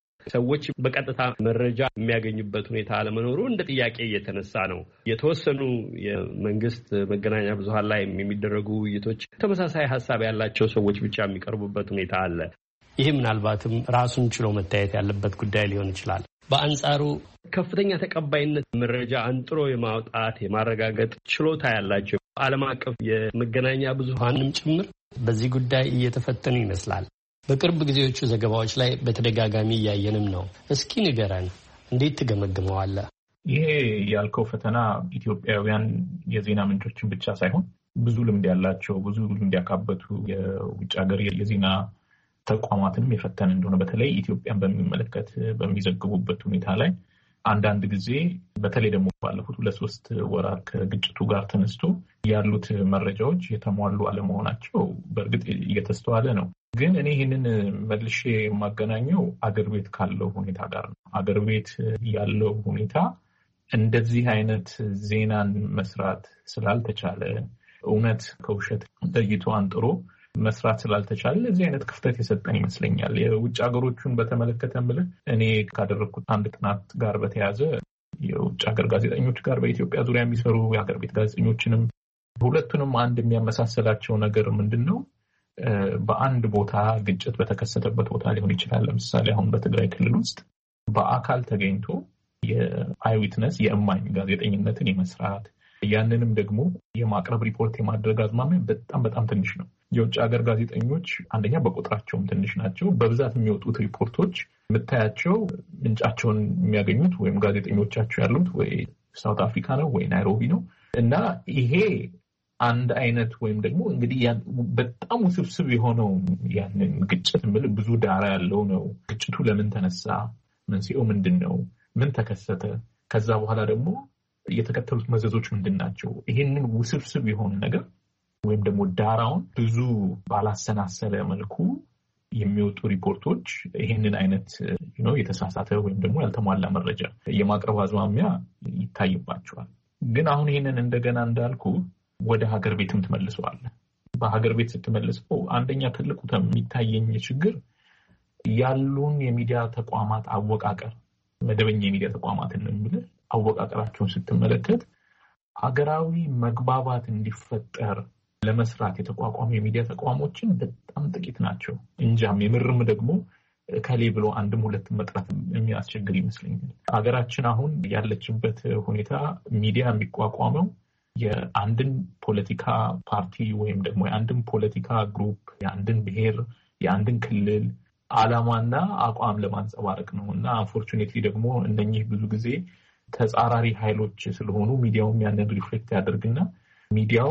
ሰዎች በቀጥታ መረጃ የሚያገኙበት ሁኔታ አለመኖሩ እንደ ጥያቄ እየተነሳ ነው። የተወሰኑ የመንግስት መገናኛ ብዙሃን ላይ የሚደረጉ ውይይቶች ተመሳሳይ ሀሳብ ያላቸው ሰዎች ብቻ የሚቀርቡበት ሁኔታ አለ። ይህ ምናልባትም ራሱን ችሎ መታየት ያለበት ጉዳይ ሊሆን ይችላል። በአንጻሩ ከፍተኛ ተቀባይነት መረጃ አንጥሮ የማውጣት የማረጋገጥ ችሎታ ያላቸው ዓለም አቀፍ የመገናኛ ብዙሃንም ጭምር በዚህ ጉዳይ እየተፈተኑ ይመስላል። በቅርብ ጊዜዎቹ ዘገባዎች ላይ በተደጋጋሚ እያየንም ነው። እስኪ ንገረን፣ እንዴት ትገመግመዋለህ? ይሄ ያልከው ፈተና ኢትዮጵያውያን የዜና ምንጮችን ብቻ ሳይሆን ብዙ ልምድ ያላቸው ብዙ ልምድ ያካበቱ የውጭ ሀገር የዜና ተቋማትንም የፈተነ እንደሆነ በተለይ ኢትዮጵያን በሚመለከት በሚዘግቡበት ሁኔታ ላይ አንዳንድ ጊዜ በተለይ ደግሞ ባለፉት 2-3 ወራት ከግጭቱ ጋር ተነስቶ ያሉት መረጃዎች የተሟሉ አለመሆናቸው በእርግጥ እየተስተዋለ ነው። ግን እኔ ይህንን መልሼ የማገናኘው አገር ቤት ካለው ሁኔታ ጋር ነው። አገር ቤት ያለው ሁኔታ እንደዚህ አይነት ዜናን መስራት ስላልተቻለ እውነት ከውሸት ለይቶ አንጥሮ መስራት ስላልተቻለ እዚህ አይነት ክፍተት የሰጠን ይመስለኛል። የውጭ ሀገሮቹን በተመለከተ ምልህ እኔ ካደረግኩት አንድ ጥናት ጋር በተያያዘ የውጭ ሀገር ጋዜጠኞች ጋር በኢትዮጵያ ዙሪያ የሚሰሩ የሀገር ቤት ጋዜጠኞችንም ሁለቱንም አንድ የሚያመሳሰላቸው ነገር ምንድን ነው? በአንድ ቦታ ግጭት በተከሰተበት ቦታ ሊሆን ይችላል። ለምሳሌ አሁን በትግራይ ክልል ውስጥ በአካል ተገኝቶ የአይዊትነስ የእማኝ ጋዜጠኝነትን የመስራት ያንንም ደግሞ የማቅረብ ሪፖርት የማድረግ አዝማሚያ በጣም ትንሽ ነው። የውጭ ሀገር ጋዜጠኞች አንደኛ በቁጥራቸውም ትንሽ ናቸው። በብዛት የሚወጡት ሪፖርቶች የምታያቸው ምንጫቸውን የሚያገኙት ወይም ጋዜጠኞቻቸው ያሉት ወይ ሳውት አፍሪካ ነው ወይ ናይሮቢ ነው እና ይሄ አንድ አይነት ወይም ደግሞ እንግዲህ በጣም ውስብስብ የሆነው ያንን ግጭት ብዙ ዳራ ያለው ነው። ግጭቱ ለምን ተነሳ? መንስኤው ምንድነው? ምን ተከሰተ? ከዛ በኋላ ደግሞ የተከተሉት መዘዞች ምንድናቸው? ይሄንን ውስብስብ የሆነ ነገር ወይም ደግሞ ዳራውን ብዙ ባላሰናሰለ መልኩ የሚወጡ ሪፖርቶች ይሄንን አይነት የተሳሳተ ወይም ደግሞ ያልተሟላ መረጃ የማቅረብ አዝማሚያ ይታይባቸዋል። ግን አሁን ይሄንን እንደገና እንዳልኩ ወደ ሀገር ቤትም ትመልሰዋለህ። በሀገር ቤት ስትመልሰው አንደኛ ትልቁ የሚታየኝ ችግር ያሉን የሚዲያ ተቋማት አወቃቀር፣ መደበኛ የሚዲያ ተቋማትን የሚል አወቃቀራቸውን ስትመለከት ሀገራዊ መግባባት እንዲፈጠር ለመስራት የተቋቋሙ የሚዲያ ተቋሞችን በጣም ጥቂት ናቸው። እንጃም የምርም ደግሞ ከሌ ብሎ አንድም ሁለትም መጥራት የሚያስቸግር ይመስለኛል። ሀገራችን አሁን ያለችበት ሁኔታ ሚዲያ የሚቋቋመው የአንድን ፖለቲካ ፓርቲ ወይም ደግሞ የአንድን ፖለቲካ ግሩፕ፣ የአንድን ብሔር፣ የአንድን ክልል ዓላማና አቋም ለማንጸባረቅ ነው እና አንፎርቹኔትሊ ደግሞ እነኚህ ብዙ ጊዜ ተጻራሪ ኃይሎች ስለሆኑ ሚዲያውም ያንን ሪፍሌክት ያደርግና ሚዲያው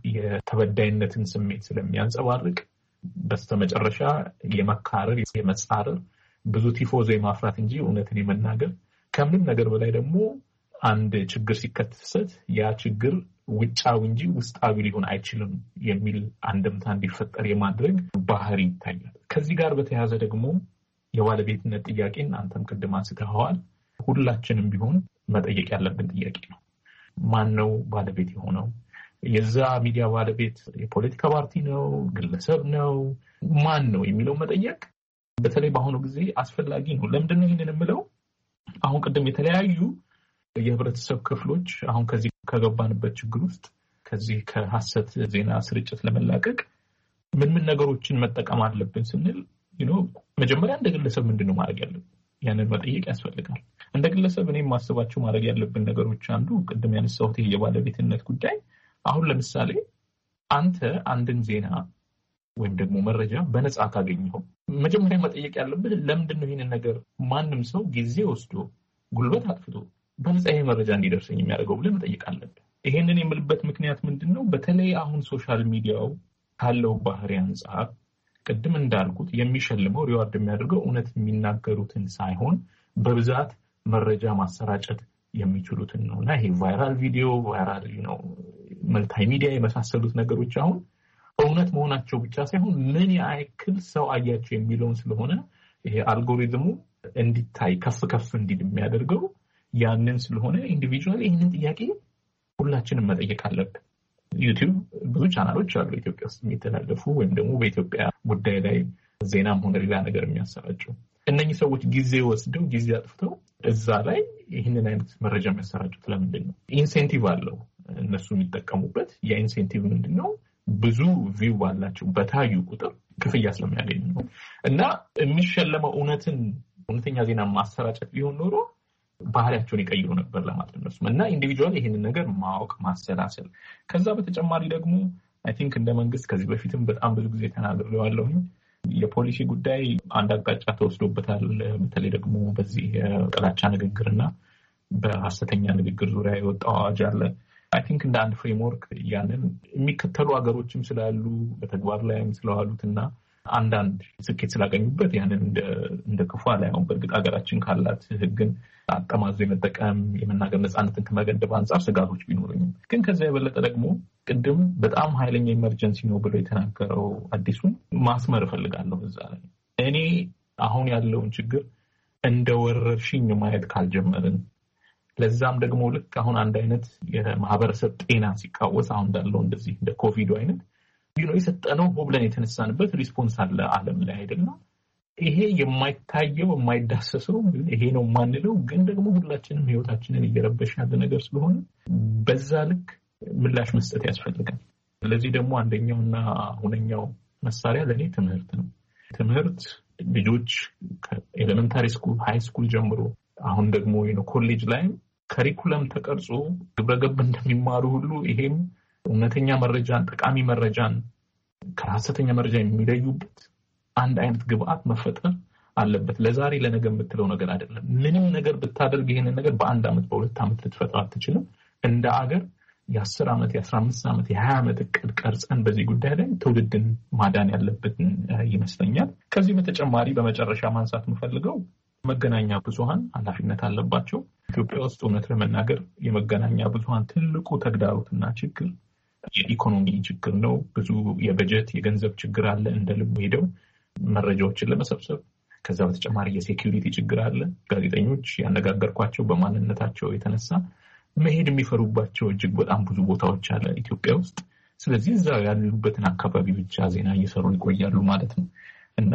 የተበዳይነትን ስሜት ስለሚያንጸባርቅ በስተመጨረሻ የመካረር የመጻረር ብዙ ቲፎዞ የማፍራት እንጂ እውነትን የመናገር ከምንም ነገር በላይ ደግሞ አንድ ችግር ሲከሰት ያ ችግር ውጫዊ እንጂ ውስጣዊ ሊሆን አይችልም የሚል አንድምታ እንዲፈጠር የማድረግ ባህሪ ይታያል። ከዚህ ጋር በተያያዘ ደግሞ የባለቤትነት ጥያቄን አንተም ቅድም አንስተኸዋል። ሁላችንም ቢሆን መጠየቅ ያለብን ጥያቄ ነው። ማን ነው ባለቤት የሆነው? የዛ ሚዲያ ባለቤት የፖለቲካ ፓርቲ ነው? ግለሰብ ነው? ማን ነው የሚለው መጠየቅ በተለይ በአሁኑ ጊዜ አስፈላጊ ነው። ለምንድን ነው ይህንን የምለው? አሁን ቅድም የተለያዩ የህብረተሰብ ክፍሎች አሁን ከዚህ ከገባንበት ችግር ውስጥ ከዚህ ከሐሰት ዜና ስርጭት ለመላቀቅ ምን ነገሮችን መጠቀም አለብን ስንል መጀመሪያ እንደ ግለሰብ ምንድነው ማድረግ ያለብን? ያንን መጠየቅ ያስፈልጋል። እንደ ግለሰብ እኔ የማስባቸው ማድረግ ያለብን ነገሮች አንዱ ቅድም ያነሳሁት የባለቤትነት ጉዳይ። አሁን ለምሳሌ አንተ አንድን ዜና ወይም ደግሞ መረጃ በነፃ ካገኘኸው መጀመሪያ መጠየቅ ያለብህ ለምንድን ነው ይህንን ነገር ማንም ሰው ጊዜ ወስዶ ጉልበት አጥፍቶ በነፃ ይሄ መረጃ እንዲደርሰኝ የሚያደርገው ብለህ መጠየቅ አለብህ። ይሄንን የምልበት ምክንያት ምንድን ነው? በተለይ አሁን ሶሻል ሚዲያው ካለው ባህሪ አንጻር ቅድም እንዳልኩት የሚሸልመው ሪዋርድ የሚያደርገው እውነት የሚናገሩትን ሳይሆን በብዛት መረጃ ማሰራጨት የሚችሉትን ነው እና ይሄ ቫይራል ቪዲዮ፣ ቫይራል መልታይ ሚዲያ የመሳሰሉት ነገሮች አሁን እውነት መሆናቸው ብቻ ሳይሆን ምን ያክል ሰው አያቸው የሚለውን ስለሆነ ይሄ አልጎሪዝሙ እንዲታይ ከፍ ከፍ እንዲል የሚያደርገው ያንን ስለሆነ ኢንዲቪጁዋል ይህንን ጥያቄ ሁላችንም መጠየቅ አለብን። ዩቲዩብ ብዙ ቻናሎች አሉ ኢትዮጵያ ውስጥ የሚተላለፉ ወይም ደግሞ በኢትዮጵያ ጉዳይ ላይ ዜናም ሆነ ሌላ ነገር የሚያሰራጩ። እነኚህ ሰዎች ጊዜ ወስደው ጊዜ አጥፍተው እዛ ላይ ይህንን አይነት መረጃ የሚያሰራጩት ለምንድን ነው? ኢንሴንቲቭ አለው እነሱ የሚጠቀሙበት። የኢንሴንቲቭ ምንድን ነው? ብዙ ቪው ባላቸው በታዩ ቁጥር ክፍያ ስለሚያገኙ ነው። እና የሚሸለመው እውነተኛ ዜና ማሰራጨት ቢሆን ኖሮ ባህሪያቸውን ይቀይሩ ነበር ለማለት ነው። እና ኢንዲቪጁዋል ይህንን ነገር ማወቅ ማሰላሰል። ከዛ በተጨማሪ ደግሞ አይ ቲንክ እንደ መንግስት ከዚህ በፊትም በጣም ብዙ ጊዜ ተናግሬዋለሁ። የፖሊሲ ጉዳይ አንድ አቅጣጫ ተወስዶበታል። በተለይ ደግሞ በዚህ የጥላቻ ንግግርና በሐሰተኛ ንግግር ዙሪያ የወጣው አዋጅ አለ። አይ ቲንክ እንደ አንድ ፍሬምወርክ ያንን የሚከተሉ ሀገሮችም ስላሉ በተግባር ላይም ስለዋሉትና አንዳንድ ስኬት ስላገኙበት ያንን እንደ ክፉ አላየውም። በእርግጥ ሀገራችን ካላት ሕግን አጠማዞ የመጠቀም የመናገር ነፃነትን ከመገደብ አንጻር ስጋቶች ቢኖሩኝም ግን ከዛ የበለጠ ደግሞ ቅድም በጣም ኃይለኛ ኢመርጀንሲ ነው ብሎ የተናገረው አዲሱን ማስመር እፈልጋለሁ። እዛ ላይ እኔ አሁን ያለውን ችግር እንደ ወረርሽኝ ማየት ካልጀመርን፣ ለዛም ደግሞ ልክ አሁን አንድ አይነት የማህበረሰብ ጤና ሲቃወስ አሁን እንዳለው እንደዚህ እንደ ኮቪዱ አይነት የሰጠነው ብለን የተነሳንበት ሪስፖንስ አለ ዓለም ላይ አይደለም። ይሄ የማይታየው የማይዳሰሰው ይሄ ነው የማንለው ግን ደግሞ ሁላችንም ህይወታችንን እየረበሽ ያለ ነገር ስለሆነ በዛ ልክ ምላሽ መስጠት ያስፈልጋል። ስለዚህ ደግሞ አንደኛውና ሁነኛው መሳሪያ ለእኔ ትምህርት ነው። ትምህርት ልጆች ከኤሌመንታሪ ስኩል፣ ሃይ ስኩል ጀምሮ አሁን ደግሞ ኮሌጅ ላይም ከሪኩለም ተቀርጾ ግብረገብ እንደሚማሩ ሁሉ ይሄም እውነተኛ መረጃን፣ ጠቃሚ መረጃን ከሐሰተኛ መረጃ የሚለዩበት አንድ አይነት ግብአት መፈጠር አለበት። ለዛሬ ለነገ የምትለው ነገር አይደለም። ምንም ነገር ብታደርግ ይሄንን ነገር በአንድ ዓመት በሁለት ዓመት ልትፈጥር አትችልም። እንደ አገር የ10 ዓመት የ15 ዓመት የ20 ዓመት እቅድ ቀርጸን በዚህ ጉዳይ ላይ ትውልድን ማዳን ያለበትን ይመስለኛል። ከዚህ በተጨማሪ በመጨረሻ ማንሳት የምፈልገው መገናኛ ብዙሃን ኃላፊነት አለባቸው። ኢትዮጵያ ውስጥ እውነት ለመናገር የመገናኛ ብዙሃን ትልቁ ተግዳሮትና ችግር የኢኮኖሚ ችግር ነው። ብዙ የበጀት የገንዘብ ችግር አለ። እንደ ልብ ሄደው መረጃዎችን ለመሰብሰብ ከዛ በተጨማሪ የሴኪዩሪቲ ችግር አለ። ጋዜጠኞች ያነጋገርኳቸው በማንነታቸው የተነሳ መሄድ የሚፈሩባቸው እጅግ በጣም ብዙ ቦታዎች አለ ኢትዮጵያ ውስጥ። ስለዚህ እዛ ያሉበትን አካባቢ ብቻ ዜና እየሰሩ ይቆያሉ ማለት ነው እና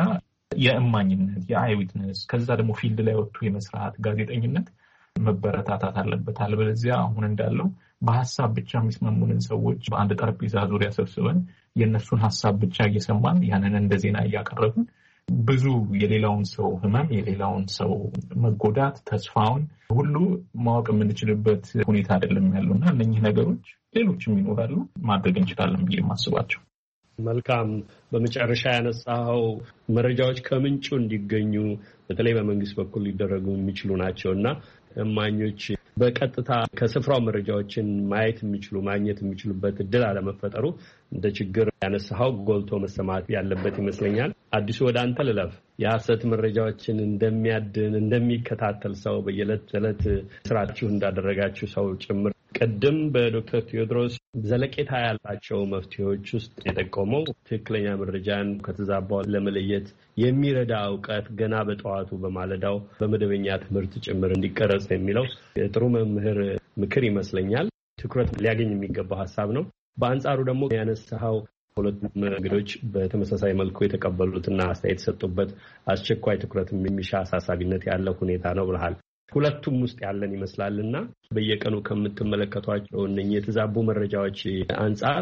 የእማኝነት የአይዊትነስ ከዛ ደግሞ ፊልድ ላይ ወጥቶ የመስራት ጋዜጠኝነት መበረታታት አለበት። አለበለዚያ አሁን እንዳለው በሀሳብ ብቻ የሚስማሙንን ሰዎች በአንድ ጠረጴዛ ዙሪያ ሰብስበን የእነሱን ሀሳብ ብቻ እየሰማን ያንን እንደ ዜና እያቀረብን ብዙ የሌላውን ሰው ህመም የሌላውን ሰው መጎዳት ተስፋውን ሁሉ ማወቅ የምንችልበት ሁኔታ አይደለም ያለውና እነኚህ ነገሮች ሌሎችም ይኖራሉ ማድረግ እንችላለን ብዬ የማስባቸው። መልካም። በመጨረሻ ያነሳው መረጃዎች ከምንጩ እንዲገኙ በተለይ በመንግስት በኩል ሊደረጉ የሚችሉ ናቸውና እማኞች በቀጥታ ከስፍራው መረጃዎችን ማየት የሚችሉ ማግኘት የሚችሉበት እድል አለመፈጠሩ እንደ ችግር ያነሳው ጎልቶ መሰማት ያለበት ይመስለኛል። አዲሱ ወደ አንተ ልለፍ። የሐሰት መረጃዎችን እንደሚያድን እንደሚከታተል ሰው በየዕለት ተዕለት ስራችሁ እንዳደረጋችሁ ሰው ጭምር ቀደም በዶክተር ቴዎድሮስ ዘለቄታ ያላቸው መፍትሄዎች ውስጥ የጠቆመው ትክክለኛ መረጃን ከተዛባው ለመለየት የሚረዳ እውቀት ገና በጠዋቱ በማለዳው በመደበኛ ትምህርት ጭምር እንዲቀረጽ የሚለው የጥሩ መምህር ምክር ይመስለኛል። ትኩረት ሊያገኝ የሚገባው ሀሳብ ነው። በአንጻሩ ደግሞ ያነሳው ሁለቱም እንግዶች በተመሳሳይ መልኩ የተቀበሉትና አስተያየት የሰጡበት አስቸኳይ ትኩረት የሚሻ አሳሳቢነት ያለው ሁኔታ ነው ብለሃል። ሁለቱም ውስጥ ያለን ይመስላልና በየቀኑ ከምትመለከቷቸው እነኚህ የተዛቡ መረጃዎች አንጻር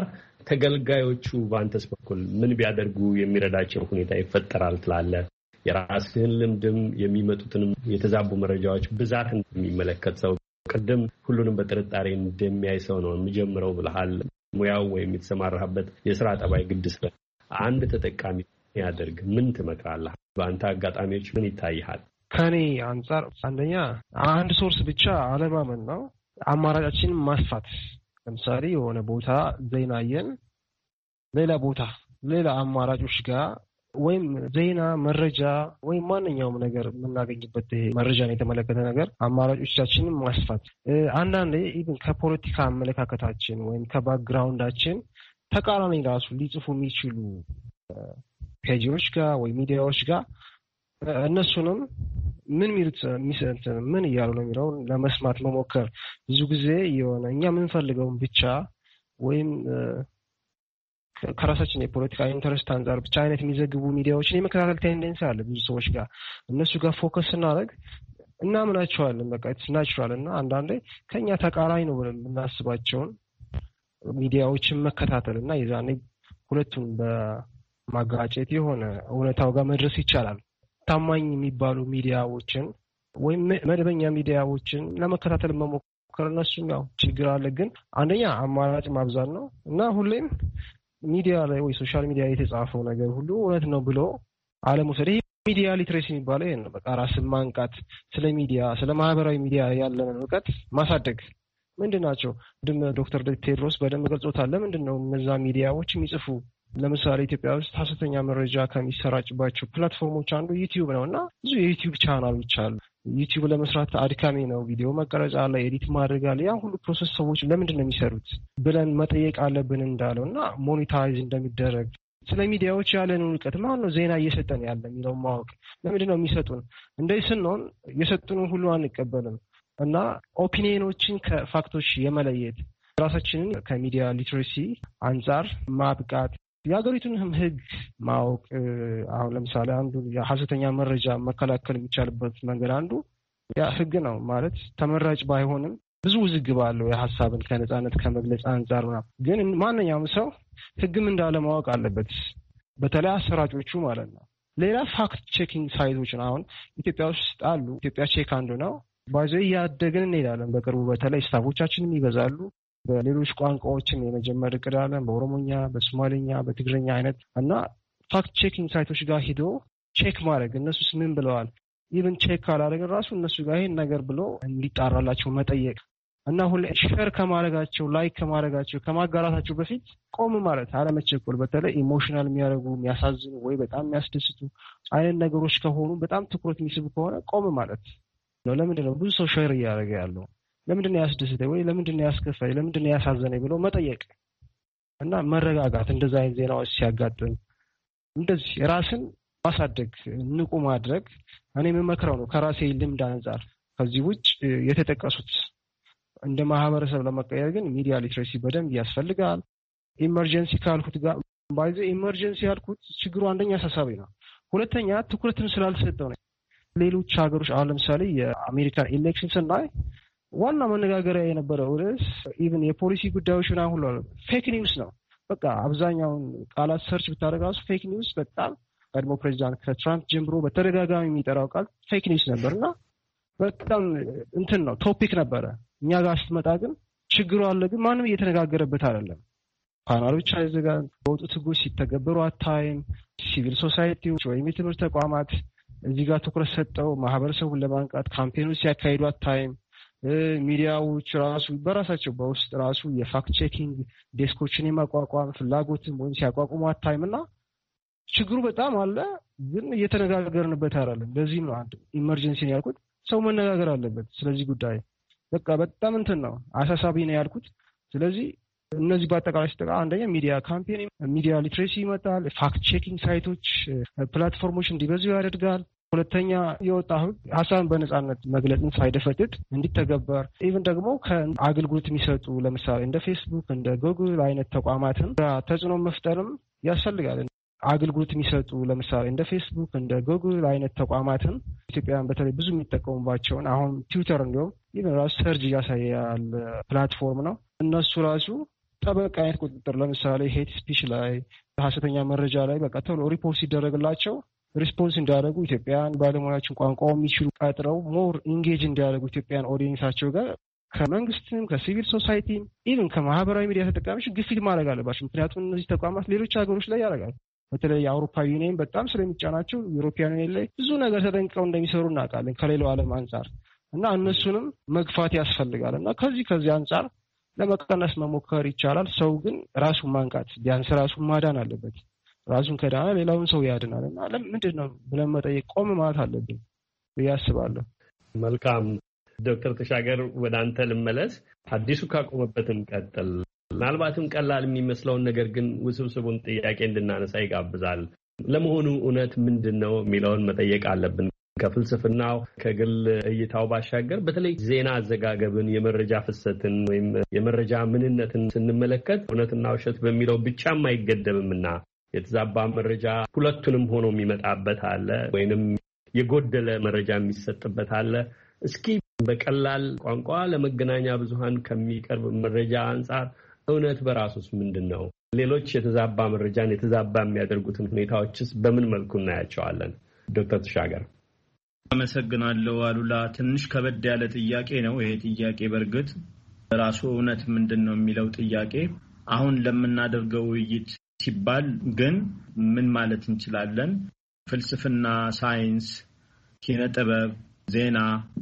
ተገልጋዮቹ በአንተስ በኩል ምን ቢያደርጉ የሚረዳቸው ሁኔታ ይፈጠራል ትላለህ? የራስህን ልምድም የሚመጡትንም የተዛቡ መረጃዎች ብዛት እንደሚመለከት ሰው ቅድም ሁሉንም በጥርጣሬ እንደሚያይ ሰው ነው የሚጀምረው ብለሃል። ሙያው ወይም የተሰማራህበት የስራ ጠባይ ግድ ስለ አንድ ተጠቃሚ ያደርግ ምን ትመክራለህ? በአንተ አጋጣሚዎች ምን ይታይሃል? ከኔ አንጻር አንደኛ አንድ ሶርስ ብቻ አለማመን ነው። አማራጫችንን ማስፋት። ለምሳሌ የሆነ ቦታ ዜናየን ሌላ ቦታ ሌላ አማራጮች ጋር ወይም ዜና መረጃ ወይም ማንኛውም ነገር የምናገኝበት መረጃን የተመለከተ ነገር አማራጮቻችንን ማስፋት። አንዳንዴ ኢቭን ከፖለቲካ አመለካከታችን ወይም ከባክግራውንዳችን ተቃራኒ ራሱ ሊጽፉ የሚችሉ ፔጆች ጋር ወይ ሚዲያዎች ጋር እነሱንም ምን ሚሉት ምን እያሉ ነው የሚለውን ለመስማት መሞከር። ብዙ ጊዜ የሆነ እኛ የምንፈልገውን ብቻ ወይም ከራሳችን የፖለቲካ ኢንተረስት አንጻር ብቻ አይነት የሚዘግቡ ሚዲያዎችን የመከታተል ቴንደንሲ አለ ብዙ ሰዎች ጋር። እነሱ ጋር ፎከስ ስናደርግ እናምናቸዋለን። በቃ ኢትስ ናቹራል እና አንዳንዴ ከኛ ተቃራኒ ነው ብለን የምናስባቸውን ሚዲያዎችን መከታተል እና የዛኔ ሁለቱን በማጋጨት የሆነ እውነታው ጋር መድረስ ይቻላል። ታማኝ የሚባሉ ሚዲያዎችን ወይም መደበኛ ሚዲያዎችን ለመከታተል መሞከር እነሱም ያው ችግር አለ። ግን አንደኛ አማራጭ ማብዛት ነው እና ሁሌም ሚዲያ ላይ ወይ ሶሻል ሚዲያ የተጻፈው ነገር ሁሉ እውነት ነው ብሎ አለመውሰድ። ይሄ ሚዲያ ሊትሬሲ የሚባለው ይሄን ነው። በቃ ራስን ማንቃት፣ ስለ ሚዲያ ስለ ማህበራዊ ሚዲያ ያለንን እውቀት ማሳደግ። ምንድን ናቸው ዶክተር ቴዎድሮስ በደንብ ገልጾታል። ለምንድን ነው እነዛ ሚዲያዎች የሚጽፉ? ለምሳሌ ኢትዮጵያ ውስጥ ሐሰተኛ መረጃ ከሚሰራጭባቸው ፕላትፎርሞች አንዱ ዩቲዩብ ነው እና ብዙ የዩቲዩብ ቻናሎች አሉ። ዩቲዩብ ለመስራት አድካሚ ነው። ቪዲዮ መቀረጫ አለ፣ ኤዲት ማድረግ አለ። ያን ሁሉ ፕሮሰስ ሰዎች ለምንድን ነው የሚሰሩት ብለን መጠየቅ አለብን እንዳለው እና ሞኔታይዝ እንደሚደረግ ስለ ሚዲያዎች ያለንን እውቀት ማን ነው ዜና እየሰጠን ያለ የሚለውን ማወቅ። ለምንድን ነው የሚሰጡን? እንደዚህ ስንሆን የሰጡንን ሁሉ አንቀበልም እና ኦፒኒዮኖችን ከፋክቶች የመለየት ራሳችንን ከሚዲያ ሊትሬሲ አንጻር ማብቃት፣ የሀገሪቱንም ሕግ ማወቅ። አሁን ለምሳሌ አንዱ የሐሰተኛ መረጃ መከላከል የሚቻልበት መንገድ አንዱ ያ ሕግ ነው ማለት ተመራጭ ባይሆንም ብዙ ውዝግብ አለው የሀሳብን ከነጻነት ከመግለጽ አንጻር ምናምን። ግን ማንኛውም ሰው ሕግም እንዳለ ማወቅ አለበት፣ በተለይ አሰራጮቹ ማለት ነው። ሌላ ፋክት ቼኪንግ ሳይቶችን አሁን ኢትዮጵያ ውስጥ አሉ። ኢትዮጵያ ቼክ አንዱ ነው። ባይዞ እያደግን እንሄዳለን። በቅርቡ በተለይ ስታፎቻችንም ይበዛሉ። በሌሎች ቋንቋዎችን የመጀመር እቅድ አለን። በኦሮሞኛ፣ በሶማሌኛ፣ በትግርኛ አይነት እና ፋክት ቼኪንግ ሳይቶች ጋር ሂዶ ቼክ ማድረግ እነሱስ ምን ብለዋል። ኢቭን ቼክ ካላደረግን ራሱ እነሱ ጋር ይሄን ነገር ብሎ እንዲጣራላቸው መጠየቅ። እና ሁሌ ሼር ከማድረጋቸው ላይክ ከማድረጋቸው ከማጋራታቸው በፊት ቆም ማለት አለመቸኮል። በተለይ ኢሞሽናል የሚያደርጉ የሚያሳዝኑ ወይ በጣም የሚያስደስቱ አይነት ነገሮች ከሆኑ በጣም ትኩረት የሚስቡ ከሆነ ቆም ማለት ነው። ለምንድን ነው ብዙ ሰው ሼር እያደረገ ያለው? ለምንድን ነው ያስደስተኝ ወይ ለምንድን ነው ያስከፋኝ ለምንድን ነው ያሳዘነኝ ብሎ መጠየቅ እና መረጋጋት። እንደዛ አይነት ዜናዎች ሲያጋጥም እንደዚህ ራስን ማሳደግ ንቁ ማድረግ እኔ የምመክረው ነው ከራሴ ልምድ አንጻር። ከዚህ ውጭ የተጠቀሱት እንደ ማህበረሰብ ለመቀየር ግን ሚዲያ ሊትሬሲ በደንብ ያስፈልጋል። ኢመርጀንሲ ካልኩት ጋር ባይዘ ኢመርጀንሲ ያልኩት ችግሩ አንደኛ አሳሳቢ ነው፣ ሁለተኛ ትኩረትን ስላልሰጠው ነው። ሌሎች ሀገሮች አሁን ለምሳሌ የአሜሪካን ኢሌክሽን ስናይ ዋና መነጋገሪያ የነበረው ርዕስ ኢቭን የፖሊሲ ጉዳዮች ምናምን ሁሉ ፌክ ኒውስ ነው። በቃ አብዛኛውን ቃላት ሰርች ብታደርግ ራሱ ፌክ ኒውስ በጣም ቀድሞ ፕሬዚዳንት ከትራምፕ ጀምሮ በተደጋጋሚ የሚጠራው ቃል ፌክ ኒውስ ነበር እና በጣም እንትን ነው ቶፒክ ነበረ። እኛ ጋር ስትመጣ ግን ችግሩ አለ፣ ግን ማንም እየተነጋገረበት አይደለም። ፓናሎች አይዘጋም፣ በወጡት ህጎች ሲተገበሩ አታይም። ሲቪል ሶሳይቲዎች ወይም የትምህርት ተቋማት እዚህ ጋር ትኩረት ሰጠው ማህበረሰቡን ለማንቃት ካምፔኖች ሲያካሂዱ አታይም። ሚዲያዎች ራሱ በራሳቸው በውስጥ ራሱ የፋክት ቼኪንግ ዴስኮችን የማቋቋም ፍላጎትም ወይም ሲያቋቁሙ አታይም እና ችግሩ በጣም አለ፣ ግን እየተነጋገርንበት አይደለም። ለዚህ ነው አንድ ኢመርጀንሲ ያልኩት። ሰው መነጋገር አለበት ስለዚህ ጉዳይ። በቃ በጣም እንትን ነው አሳሳቢ ነው ያልኩት። ስለዚህ እነዚህ በአጠቃላይ ሲጠቃ አንደኛ ሚዲያ ካምፔን፣ ሚዲያ ሊትሬሲ ይመጣል። ፋክት ቼኪንግ ሳይቶች ፕላትፎርሞች እንዲበዙ ያደርጋል። ሁለተኛ የወጣ ህግ ሀሳብን በነጻነት መግለጽን ሳይደፈጥጥ እንዲተገበር ኢቭን ደግሞ ከአገልግሎት የሚሰጡ ለምሳሌ እንደ ፌስቡክ እንደ ጉግል አይነት ተቋማትን ተጽዕኖ መፍጠርም ያስፈልጋል። አገልግሎት የሚሰጡ ለምሳሌ እንደ ፌስቡክ እንደ ጉግል አይነት ተቋማትን ኢትዮጵያውያን በተለይ ብዙ የሚጠቀሙባቸውን አሁን ትዊተር እንዲሁም ኢቭን ራሱ ሰርጅ እያሳያል ፕላትፎርም ነው። እነሱ ራሱ ጠበቅ አይነት ቁጥጥር ለምሳሌ ሄት ስፒች ላይ ሀሰተኛ መረጃ ላይ በቃ ቶሎ ሪፖርት ሲደረግላቸው ሪስፖንስ እንዲያደርጉ ኢትዮጵያን ባለሙያዎችን ቋንቋ የሚችሉ ቀጥረው ሞር ኢንጌጅ እንዲያደርጉ ኢትዮጵያን ኦዲየንሳቸው ጋር ከመንግስትም ከሲቪል ሶሳይቲም ኢቭን ከማህበራዊ ሚዲያ ተጠቃሚዎች ግፊት ማድረግ አለባቸው። ምክንያቱም እነዚህ ተቋማት ሌሎች ሀገሮች ላይ ያደርጋል። በተለይ የአውሮፓ ዩኒየን በጣም ስለሚጫናቸው ዩሮፒያን ዩኒየን ላይ ብዙ ነገር ተጠንቅቀው እንደሚሰሩ እናውቃለን ከሌላው ዓለም አንጻር እና እነሱንም መግፋት ያስፈልጋል እና ከዚህ አንጻር ለመቀነስ መሞከር ይቻላል። ሰው ግን ራሱን ማንቃት ቢያንስ ራሱን ማዳን አለበት። ራሱን ከዳነ ሌላውን ሰው ያድናል እና ለምንድን ነው ብለን መጠየቅ ቆም ማለት አለብን ብዬ አስባለሁ። መልካም ዶክተር ተሻገር ወደ አንተ ልመለስ። አዲሱ ካቆመበትም ቀጥል። ምናልባትም ቀላል የሚመስለውን ነገር ግን ውስብስቡን ጥያቄ እንድናነሳ ይጋብዛል። ለመሆኑ እውነት ምንድን ነው የሚለውን መጠየቅ አለብን። ከፍልስፍናው ከግል እይታው ባሻገር በተለይ ዜና አዘጋገብን፣ የመረጃ ፍሰትን ወይም የመረጃ ምንነትን ስንመለከት እውነትና ውሸት በሚለው ብቻም አይገደብምና የተዛባ መረጃ ሁለቱንም ሆኖ የሚመጣበት አለ፣ ወይንም የጎደለ መረጃ የሚሰጥበት አለ። እስኪ በቀላል ቋንቋ ለመገናኛ ብዙሃን ከሚቀርብ መረጃ አንጻር እውነት በራሱስ ምንድን ነው? ሌሎች የተዛባ መረጃን የተዛባ የሚያደርጉትን ሁኔታዎችስ በምን መልኩ እናያቸዋለን? ዶክተር ተሻገር። አመሰግናለሁ አሉላ። ትንሽ ከበድ ያለ ጥያቄ ነው ይሄ ጥያቄ። በእርግጥ ራሱ እውነት ምንድን ነው የሚለው ጥያቄ አሁን ለምናደርገው ውይይት ሲባል ግን ምን ማለት እንችላለን? ፍልስፍና፣ ሳይንስ፣ ኪነ ጥበብ፣ ዜና፣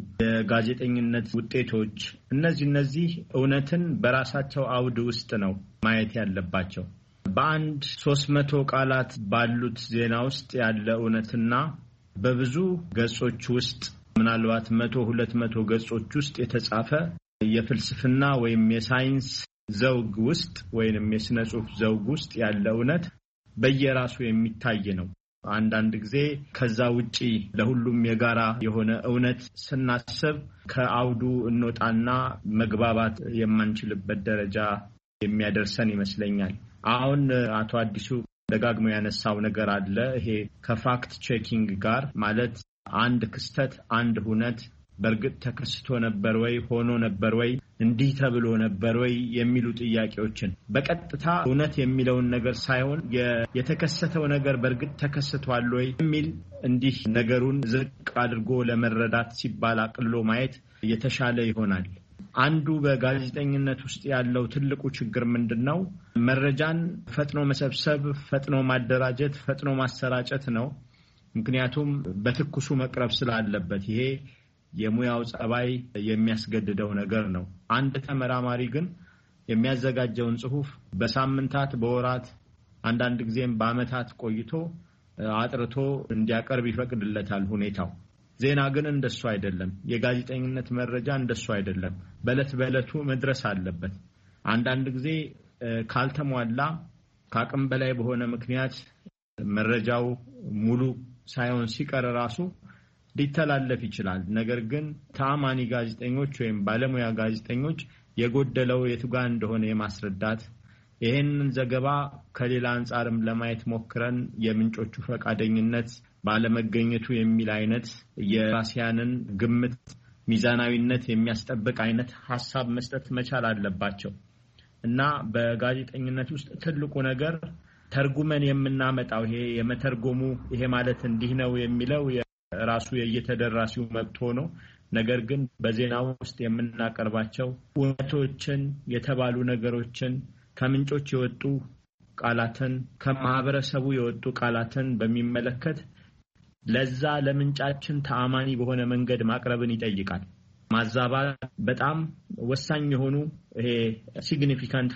የጋዜጠኝነት ውጤቶች እነዚህ እውነትን በራሳቸው አውድ ውስጥ ነው ማየት ያለባቸው። በአንድ 300 ቃላት ባሉት ዜና ውስጥ ያለ እውነትና በብዙ ገጾች ውስጥ ምናልባት 100-200 ገጾች ውስጥ የተጻፈ የፍልስፍና ወይም የሳይንስ ዘውግ ውስጥ ወይንም የስነ ጽሑፍ ዘውግ ውስጥ ያለ እውነት በየራሱ የሚታይ ነው። አንዳንድ ጊዜ ከዛ ውጪ ለሁሉም የጋራ የሆነ እውነት ስናስብ ከአውዱ እንወጣና መግባባት የማንችልበት ደረጃ የሚያደርሰን ይመስለኛል። አሁን አቶ አዲሱ ደጋግሞ ያነሳው ነገር አለ። ይሄ ከፋክት ቼኪንግ ጋር ማለት አንድ ክስተት አንድ ሁነት በእርግጥ ተከስቶ ነበር ወይ ሆኖ ነበር ወይ እንዲህ ተብሎ ነበር ወይ የሚሉ ጥያቄዎችን በቀጥታ እውነት የሚለውን ነገር ሳይሆን የተከሰተው ነገር በእርግጥ ተከስቷል ወይ የሚል እንዲህ ነገሩን ዝቅ አድርጎ ለመረዳት ሲባል አቅልሎ ማየት የተሻለ ይሆናል። አንዱ በጋዜጠኝነት ውስጥ ያለው ትልቁ ችግር ምንድነው? መረጃን ፈጥኖ መሰብሰብ፣ ፈጥኖ ማደራጀት፣ ፈጥኖ ማሰራጨት ነው። ምክንያቱም በትኩሱ መቅረብ ስላለበት ይሄ የሙያው ጸባይ የሚያስገድደው ነገር ነው። አንድ ተመራማሪ ግን የሚያዘጋጀውን ጽሑፍ በሳምንታት በወራት አንዳንድ ጊዜም በአመታት ቆይቶ አጥርቶ እንዲያቀርብ ይፈቅድለታል ሁኔታው። ዜና ግን እንደሱ አይደለም። የጋዜጠኝነት መረጃ እንደሱ አይደለም። በዕለት በዕለቱ መድረስ አለበት። አንዳንድ ጊዜ ካልተሟላ ከአቅም በላይ በሆነ ምክንያት መረጃው ሙሉ ሳይሆን ሲቀር ራሱ ሊተላለፍ ይችላል። ነገር ግን ተአማኒ ጋዜጠኞች ወይም ባለሙያ ጋዜጠኞች የጎደለው የቱጋ እንደሆነ የማስረዳት ይሄንን ዘገባ ከሌላ አንጻርም ለማየት ሞክረን የምንጮቹ ፈቃደኝነት ባለመገኘቱ የሚል አይነት የራሲያንን ግምት ሚዛናዊነት የሚያስጠብቅ አይነት ሐሳብ መስጠት መቻል አለባቸው እና በጋዜጠኝነት ውስጥ ትልቁ ነገር ተርጉመን የምናመጣው ይሄ የመተርጎሙ ይሄ ማለት እንዲህ ነው የሚለው ራሱ የየተደራሲው መብት ሆኖ ነገር ግን በዜና ውስጥ የምናቀርባቸው እውነቶችን የተባሉ ነገሮችን ከምንጮች የወጡ ቃላትን ከማህበረሰቡ የወጡ ቃላትን በሚመለከት ለዛ ለምንጫችን ተአማኒ በሆነ መንገድ ማቅረብን ይጠይቃል። ማዛባት በጣም ወሳኝ የሆኑ ይሄ ሲግኒፊካንት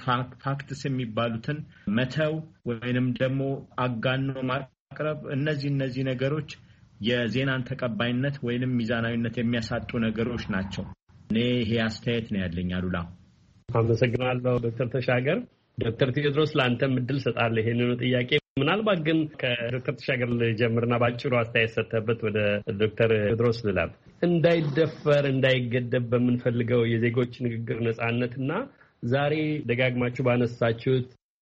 ፋክትስ መተው ወይንም ደግሞ አጋኖ ማቅረብ እነዚህ ነገሮች የዜናን ተቀባይነት ወይንም ሚዛናዊነት የሚያሳጡ ነገሮች ናቸው። እኔ ይሄ አስተያየት ነው ያለኝ። አሉላ አመሰግናለሁ። ዶክተር ተሻገር ዶክተር ቴዎድሮስ ላንተም እድል ሰጣለሁ ይሄንን ጥያቄ ምናልባት ግን ከዶክተር ተሻገር ልጀምርና ባጭሩ አስተያየት ሰጥተበት ወደ ዶክተር ቴዎድሮስ ልላም እንዳይደፈር እንዳይገደብ በምንፈልገው የዜጎች ንግግር ነጻነትና ዛሬ ደጋግማችሁ ባነሳችሁት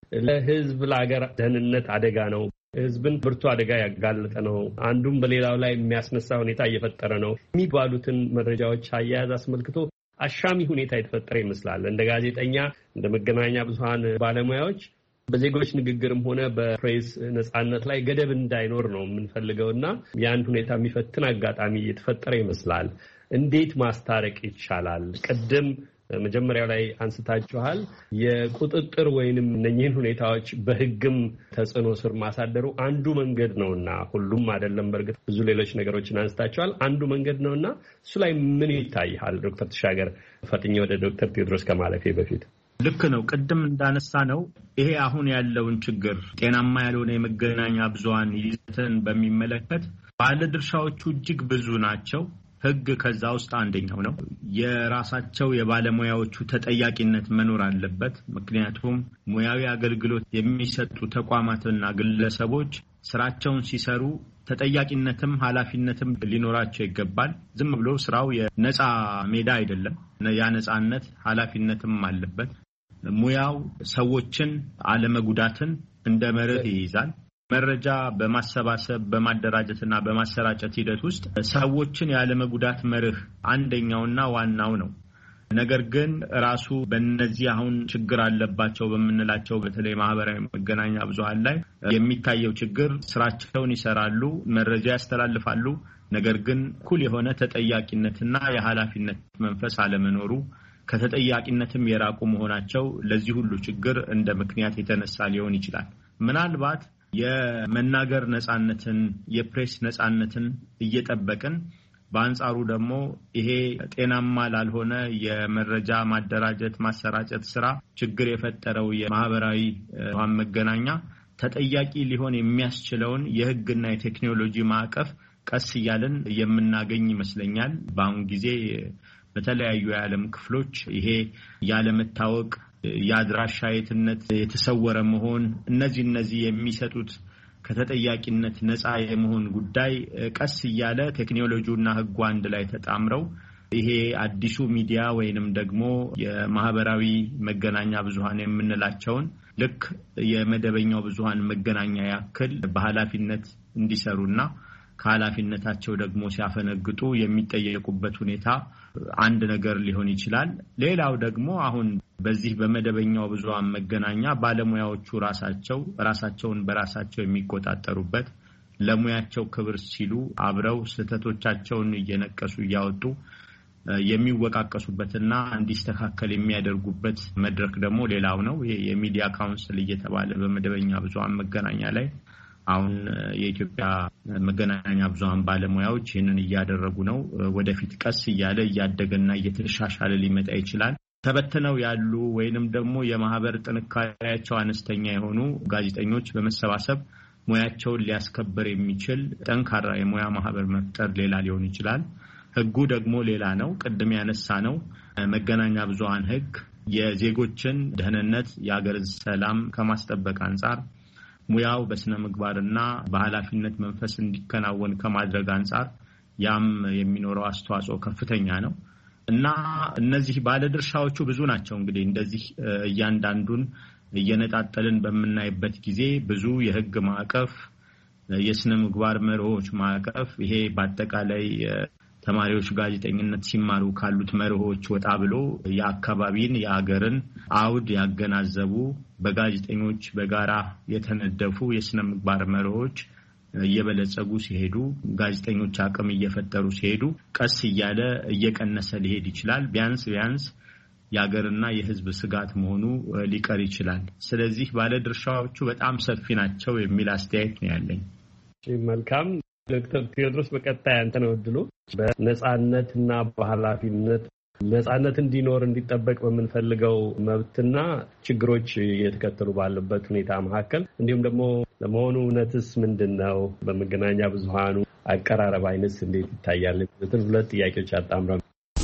ለህዝብ ለሀገር ደህንነት አደጋ ነው፣ ህዝብን ብርቱ አደጋ ያጋለጠ ነው፣ አንዱም በሌላው ላይ የሚያስነሳ ሁኔታ እየፈጠረ ነው የሚባሉትን መረጃዎች አያያዝ አስመልክቶ አሻሚ ሁኔታ የተፈጠረ ይመስላል። እንደ ጋዜጠኛ እንደ መገናኛ ብዙሃን ባለሙያዎች በዜጎች ንግግርም ሆነ በፕሬስ ነጻነት ላይ ገደብ እንዳይኖር ነው የምንፈልገውና ያን ሁኔታ የሚፈትን አጋጣሚ የተፈጠረ ይመስላል። እንዴት ማስታረቅ ይቻላል? ቅድም መጀመሪያው ላይ አንስታችኋል። የቁጥጥር ወይንም እነኚህን ሁኔታዎች በህግም ተጽዕኖ ስር ማሳደሩ አንዱ መንገድ ነውና ሁሉም አይደለም። በእርግጥ ብዙ ሌሎች ነገሮችን አንስታችኋል። አንዱ መንገድ ነውና እሱ ላይ ምን ይታያል? ዶክተር ተሻገር ፈጥኜ ወደ ዶክተር ቴዎድሮስ ከማለፌ በፊት ልክ ነው። ቅድም እንዳነሳ ነው ይሄ አሁን ያለውን ችግር ጤናማ ያልሆነ የመገናኛ ብዙሃን ይዘትን በሚመለከት ባለድርሻዎቹ እጅግ ብዙ ናቸው። ህግ ከዛ ውስጥ አንደኛው ነው። የራሳቸው የባለሙያዎቹ ተጠያቂነት መኖር አለበት። ምክንያቱም ሙያዊ አገልግሎት የሚሰጡ ተቋማትና ግለሰቦች ስራቸውን ሲሰሩ ተጠያቂነትም ኃላፊነትም ሊኖራቸው ይገባል። ዝም ብሎ ስራው የነፃ ሜዳ አይደለም። ያ ነፃነት ኃላፊነትም አለበት። ሙያው ሰዎችን አለመጉዳትን እንደ መርህ ይይዛል። መረጃ በማሰባሰብ በማደራጀትና በማሰራጨት ሂደት ውስጥ ሰዎችን ያለመጉዳት መርህ አንደኛውና ዋናው ነው። ነገር ግን ራሱ በእነዚህ አሁን ችግር አለባቸው በምንላቸው በተለይ ማህበራዊ መገናኛ ብዙሃን ላይ የሚታየው ችግር ስራቸውን ይሰራሉ፣ መረጃ ያስተላልፋሉ። ነገር ግን እኩል የሆነ ተጠያቂነትና የኃላፊነት መንፈስ አለመኖሩ ከተጠያቂነትም የራቁ መሆናቸው ለዚህ ሁሉ ችግር እንደ ምክንያት የተነሳ ሊሆን ይችላል። ምናልባት የመናገር ነጻነትን የፕሬስ ነጻነትን እየጠበቅን በአንጻሩ ደግሞ ይሄ ጤናማ ላልሆነ የመረጃ ማደራጀት ማሰራጨት ስራ ችግር የፈጠረው የማህበራዊ መገናኛ ተጠያቂ ሊሆን የሚያስችለውን የህግና የቴክኖሎጂ ማዕቀፍ ቀስ እያልን የምናገኝ ይመስለኛል። በአሁን ጊዜ በተለያዩ የዓለም ክፍሎች ይሄ ያለመታወቅ የአድራሻ የትነት የተሰወረ መሆን እነዚህ የሚሰጡት ከተጠያቂነት ነፃ የመሆን ጉዳይ ቀስ እያለ ቴክኖሎጂውና ህጉ አንድ ላይ ተጣምረው ይሄ አዲሱ ሚዲያ ወይንም ደግሞ የማህበራዊ መገናኛ ብዙሃን የምንላቸውን ልክ የመደበኛው ብዙሃን መገናኛ ያክል በኃላፊነት እንዲሰሩና ከኃላፊነታቸው ደግሞ ሲያፈነግጡ የሚጠየቁበት ሁኔታ አንድ ነገር ሊሆን ይችላል። ሌላው ደግሞ አሁን በዚህ በመደበኛው ብዙሃን መገናኛ ባለሙያዎቹ ራሳቸውን በራሳቸው የሚቆጣጠሩበት ለሙያቸው ክብር ሲሉ አብረው ስህተቶቻቸውን እየነቀሱ እያወጡ የሚወቃቀሱበትና እንዲስተካከል የሚያደርጉበት መድረክ ደግሞ ሌላው ነው። የሚዲያ ካውንስል እየተባለ በመደበኛ ብዙሃን መገናኛ ላይ አሁን የኢትዮጵያ መገናኛ ብዙሃን ባለሙያዎች ይህንን እያደረጉ ነው። ወደፊት ቀስ እያለ እያደገና እየተሻሻለ ሊመጣ ይችላል። ተበትነው ያሉ ወይንም ደግሞ የማህበር ጥንካሬያቸው አነስተኛ የሆኑ ጋዜጠኞች በመሰባሰብ ሙያቸውን ሊያስከብር የሚችል ጠንካራ የሙያ ማህበር መፍጠር ሌላ ሊሆን ይችላል። ህጉ ደግሞ ሌላ ነው። ቅድም ያነሳ ነው መገናኛ ብዙሃን ህግ የዜጎችን ደህንነት፣ የሀገርን ሰላም ከማስጠበቅ አንጻር ሙያው በስነ ምግባርና በኃላፊነት መንፈስ እንዲከናወን ከማድረግ አንጻር ያም የሚኖረው አስተዋጽኦ ከፍተኛ ነው እና እነዚህ ባለድርሻዎቹ ብዙ ናቸው። እንግዲህ እንደዚህ እያንዳንዱን እየነጣጠልን በምናይበት ጊዜ ብዙ የህግ ማዕቀፍ፣ የስነ ምግባር መርሆች ማዕቀፍ ይሄ በአጠቃላይ ተማሪዎች ጋዜጠኝነት ሲማሩ ካሉት መርሆች ወጣ ብሎ የአካባቢን የአገርን አውድ ያገናዘቡ በጋዜጠኞች በጋራ የተነደፉ የስነ ምግባር መርሆች እየበለጸጉ ሲሄዱ ጋዜጠኞች አቅም እየፈጠሩ ሲሄዱ ቀስ እያለ እየቀነሰ ሊሄድ ይችላል። ቢያንስ የሀገርና የህዝብ ስጋት መሆኑ ሊቀር ይችላል። ስለዚህ ባለድርሻዎቹ በጣም ሰፊ ናቸው የሚል አስተያየት ነው ያለኝ። መልካም ዶክተር ቴዎድሮስ በቀጣይ አንተ ነው እድሉ። በነጻነትና በኃላፊነት ነጻነት እንዲኖር እንዲጠበቅ በምንፈልገው መብትና ችግሮች እየተከተሉ ባለበት ሁኔታ መካከል እንዲሁም ደግሞ ለመሆኑ እውነትስ ምንድነው? በመገናኛ ብዙሃኑ አቀራረብ አይነስ እንዴት ይታያል? ሁለት ጥያቄዎች አጣምራ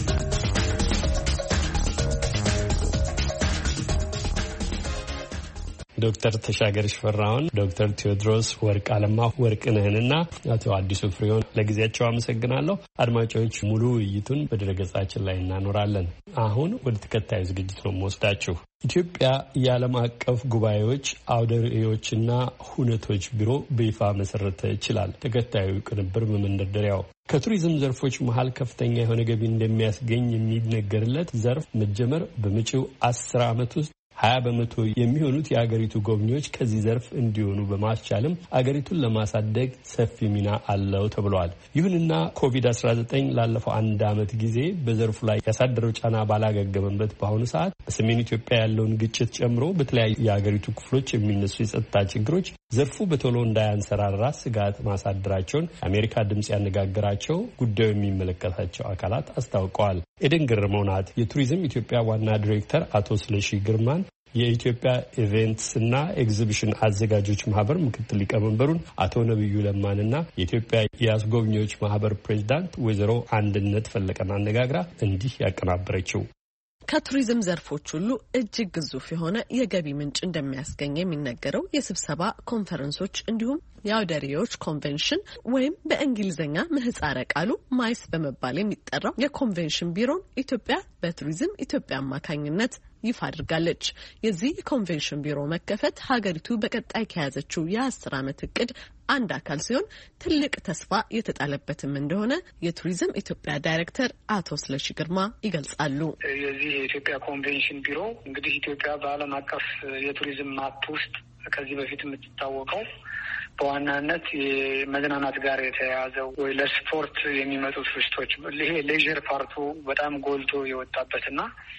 ዶክተር ተሻገር ሽፈራውን፣ ዶክተር ቴዎድሮስ ወርቅ አለማሁ ወርቅነህንና አቶ አዲሱ ፍሬውን ለጊዜያቸው አመሰግናለሁ። አድማጮች ሙሉ ውይይቱን በድረገጻችን ላይ እናኖራለን። አሁን ወደ ተከታዩ ዝግጅት ነው የምወስዳችሁ። ኢትዮጵያ የዓለም አቀፍ ጉባኤዎች አውደ ርዕዮችና ሁነቶች ቢሮ በይፋ መሰረተ ይችላል። ተከታዩ ቅንብር በመንደርደሪያው ከቱሪዝም ዘርፎች መሀል ከፍተኛ የሆነ ገቢ እንደሚያስገኝ የሚነገርለት ዘርፍ መጀመር በመጪው 10 ዓመት ውስጥ 20 በመቶ የሚሆኑት የአገሪቱ ጎብኚዎች ከዚህ ዘርፍ እንዲሆኑ በማስቻልም አገሪቱን ለማሳደግ ሰፊ ሚና አለው ተብሏል። ይሁንና ኮቪድ-19 ላለፈው 1 ዓመት ጊዜ በዘርፉ ላይ ያሳደረው ጫና ባላገገመበት በአሁኑ ሰዓት በሰሜን ኢትዮጵያ ያለውን ግጭት ጨምሮ በተለያዩ የአገሪቱ ክፍሎች የሚነሱ የጸጥታ ችግሮች ዘርፉ በቶሎ እንዳያንሰራራ ስጋት ማሳደራቸውን የአሜሪካ ድምጽ ያነጋገራቸው ጉዳዩ የሚመለከታቸው አካላት አስታውቀዋል። ኤደን ገረመው ናት የቱሪዝም ኢትዮጵያ ዋና ዲሬክተር አቶ ስለሺ ግርማን የኢትዮጵያ ኢቨንትስ እና ኤግዚቢሽን አዘጋጆች ማህበር ምክትል ሊቀመንበሩን አቶ ነብዩ ለማንና የኢትዮጵያ የአስጎብኚዎች ማህበር ፕሬዚዳንት ወይዘሮ አንድነት ፈለቀን አነጋግራ እንዲህ ያቀናበረችው። ከቱሪዝም ዘርፎች ሁሉ እጅግ ግዙፍ የሆነ የገቢ ምንጭ እንደሚያስገኝ የሚነገረው የስብሰባ ኮንፈረንሶች እንዲሁም የአውደ ርዕዮች ኮንቬንሽን ወይም በእንግሊዝኛ ምህጻረ ቃሉ ማይስ በመባል የሚጠራው የኮንቬንሽን ቢሮን ኢትዮጵያ በቱሪዝም ኢትዮጵያ አማካኝነት ይፋ አድርጋለች። የዚህ የኮንቬንሽን ቢሮ መከፈት ሀገሪቱ በቀጣይ ከያዘችው የ10 ዓመት እቅድ አንድ አካል ሲሆን ትልቅ ተስፋ የተጣለበትም እንደሆነ የቱሪዝም ኢትዮጵያ ዳይሬክተር አቶ ስለሺ ግርማ ይገልጻሉ። የዚህ የኢትዮጵያ ኮንቬንሽን ቢሮ እንግዲህ ኢትዮጵያ በዓለም አቀፍ የቱሪዝም ማፕ ውስጥ ከዚህ በፊት የምትታወቀው በዋናነት የመዝናናት ጋር የተያያዘው ወይ ለስፖርት የሚመጡ ቱሪስቶች ይሄ ሌዥር ፓርቱ በጣም ጎልቶ የወጣበትና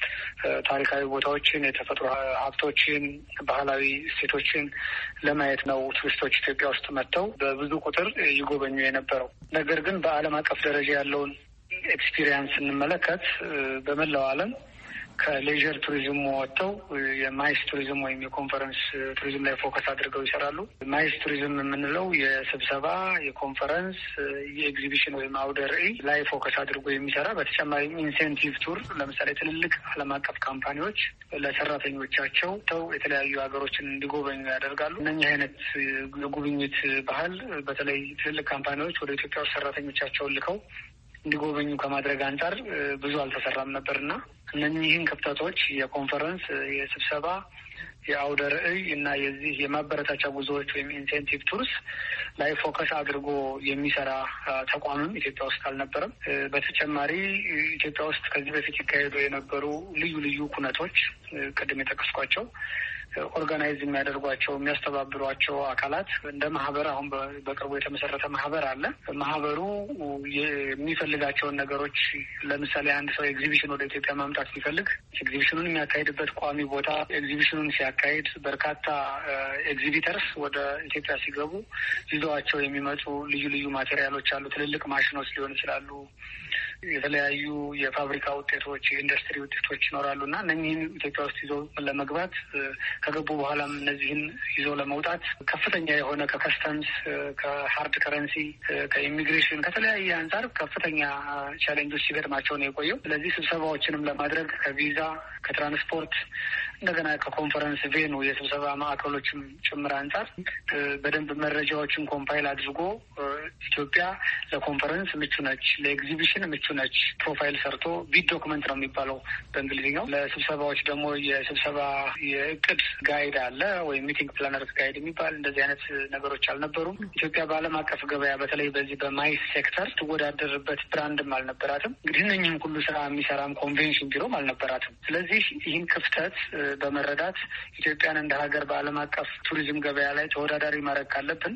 ታሪካዊ ቦታዎችን፣ የተፈጥሮ ሀብቶችን፣ ባህላዊ እሴቶችን ለማየት ነው ቱሪስቶች ኢትዮጵያ ውስጥ መጥተው በብዙ ቁጥር ይጎበኙ የነበረው። ነገር ግን በዓለም አቀፍ ደረጃ ያለውን ኤክስፒሪየንስ ስንመለከት በመላው ዓለም ከሌዥር ቱሪዝም ወጥተው የማይስ ቱሪዝም ወይም የኮንፈረንስ ቱሪዝም ላይ ፎከስ አድርገው ይሰራሉ። ማይስ ቱሪዝም የምንለው የስብሰባ፣ የኮንፈረንስ፣ የኤግዚቢሽን ወይም አውደ ርዕይ ላይ ፎከስ አድርጎ የሚሰራ በተጨማሪም ኢንሴንቲቭ ቱር ለምሳሌ ትልልቅ ዓለም አቀፍ ካምፓኒዎች ለሰራተኞቻቸው ተው የተለያዩ ሀገሮችን እንዲጎበኙ ያደርጋሉ። እነኚህ አይነት የጉብኝት ባህል በተለይ ትልልቅ ካምፓኒዎች ወደ ኢትዮጵያ ውስጥ ሰራተኞቻቸውን ልከው እንዲጎበኙ ከማድረግ አንጻር ብዙ አልተሰራም ነበርና እነኚህን ክፍተቶች የኮንፈረንስ፣ የስብሰባ፣ የአውደ ርዕይ እና የዚህ የማበረታቻ ጉዞዎች ወይም ኢንሴንቲቭ ቱርስ ላይ ፎከስ አድርጎ የሚሰራ ተቋምም ኢትዮጵያ ውስጥ አልነበረም። በተጨማሪ ኢትዮጵያ ውስጥ ከዚህ በፊት ይካሄዱ የነበሩ ልዩ ልዩ ኩነቶች ቅድም የጠቀስኳቸው ኦርጋናይዝ የሚያደርጓቸው የሚያስተባብሯቸው አካላት እንደ ማህበር አሁን በቅርቡ የተመሰረተ ማህበር አለ። ማህበሩ የሚፈልጋቸውን ነገሮች ለምሳሌ አንድ ሰው ኤግዚቢሽን ወደ ኢትዮጵያ ማምጣት ሲፈልግ ኤግዚቢሽኑን የሚያካሂድበት ቋሚ ቦታ፣ ኤግዚቢሽኑን የሚያካሂድ በርካታ ኤግዚቢተርስ ወደ ኢትዮጵያ ሲገቡ ይዘዋቸው የሚመጡ ልዩ ልዩ ማቴሪያሎች አሉ። ትልልቅ ማሽኖች ሊሆን ይችላሉ። የተለያዩ የፋብሪካ ውጤቶች፣ የኢንዱስትሪ ውጤቶች ይኖራሉ እና እነኚህን ኢትዮጵያ ውስጥ ይዘው ለመግባት ከገቡ በኋላም እነዚህን ይዘው ለመውጣት ከፍተኛ የሆነ ከከስተምስ፣ ከሀርድ ከረንሲ፣ ከኢሚግሬሽን ከተለያየ አንጻር ከፍተኛ ቻሌንጆች ሲገጥማቸው ነው የቆየው። ስለዚህ ስብሰባዎችንም ለማድረግ ከቪዛ ከትራንስፖርት እንደገና ከኮንፈረንስ ቬኑ የስብሰባ ማዕከሎችም ጭምር አንጻር በደንብ መረጃዎችን ኮምፓይል አድርጎ ኢትዮጵያ ለኮንፈረንስ ምቹ ነች፣ ለኤግዚቢሽን ምቹ ነች ፕሮፋይል ሰርቶ ቢድ ዶክመንት ነው የሚባለው በእንግሊዝኛው። ለስብሰባዎች ደግሞ የስብሰባ የእቅድ ጋይድ አለ ወይም ሚቲንግ ፕላነርስ ጋይድ የሚባል እንደዚህ አይነት ነገሮች አልነበሩም። ኢትዮጵያ በዓለም አቀፍ ገበያ በተለይ በዚህ በማይስ ሴክተር ትወዳደርበት ብራንድም አልነበራትም። እንግዲህ እነኝህም ሁሉ ስራ የሚሰራም ኮንቬንሽን ቢሮም አልነበራትም። ስለዚህ ይህን ክፍተት በመረዳት ኢትዮጵያን እንደ ሀገር በዓለም አቀፍ ቱሪዝም ገበያ ላይ ተወዳዳሪ ማድረግ ካለብን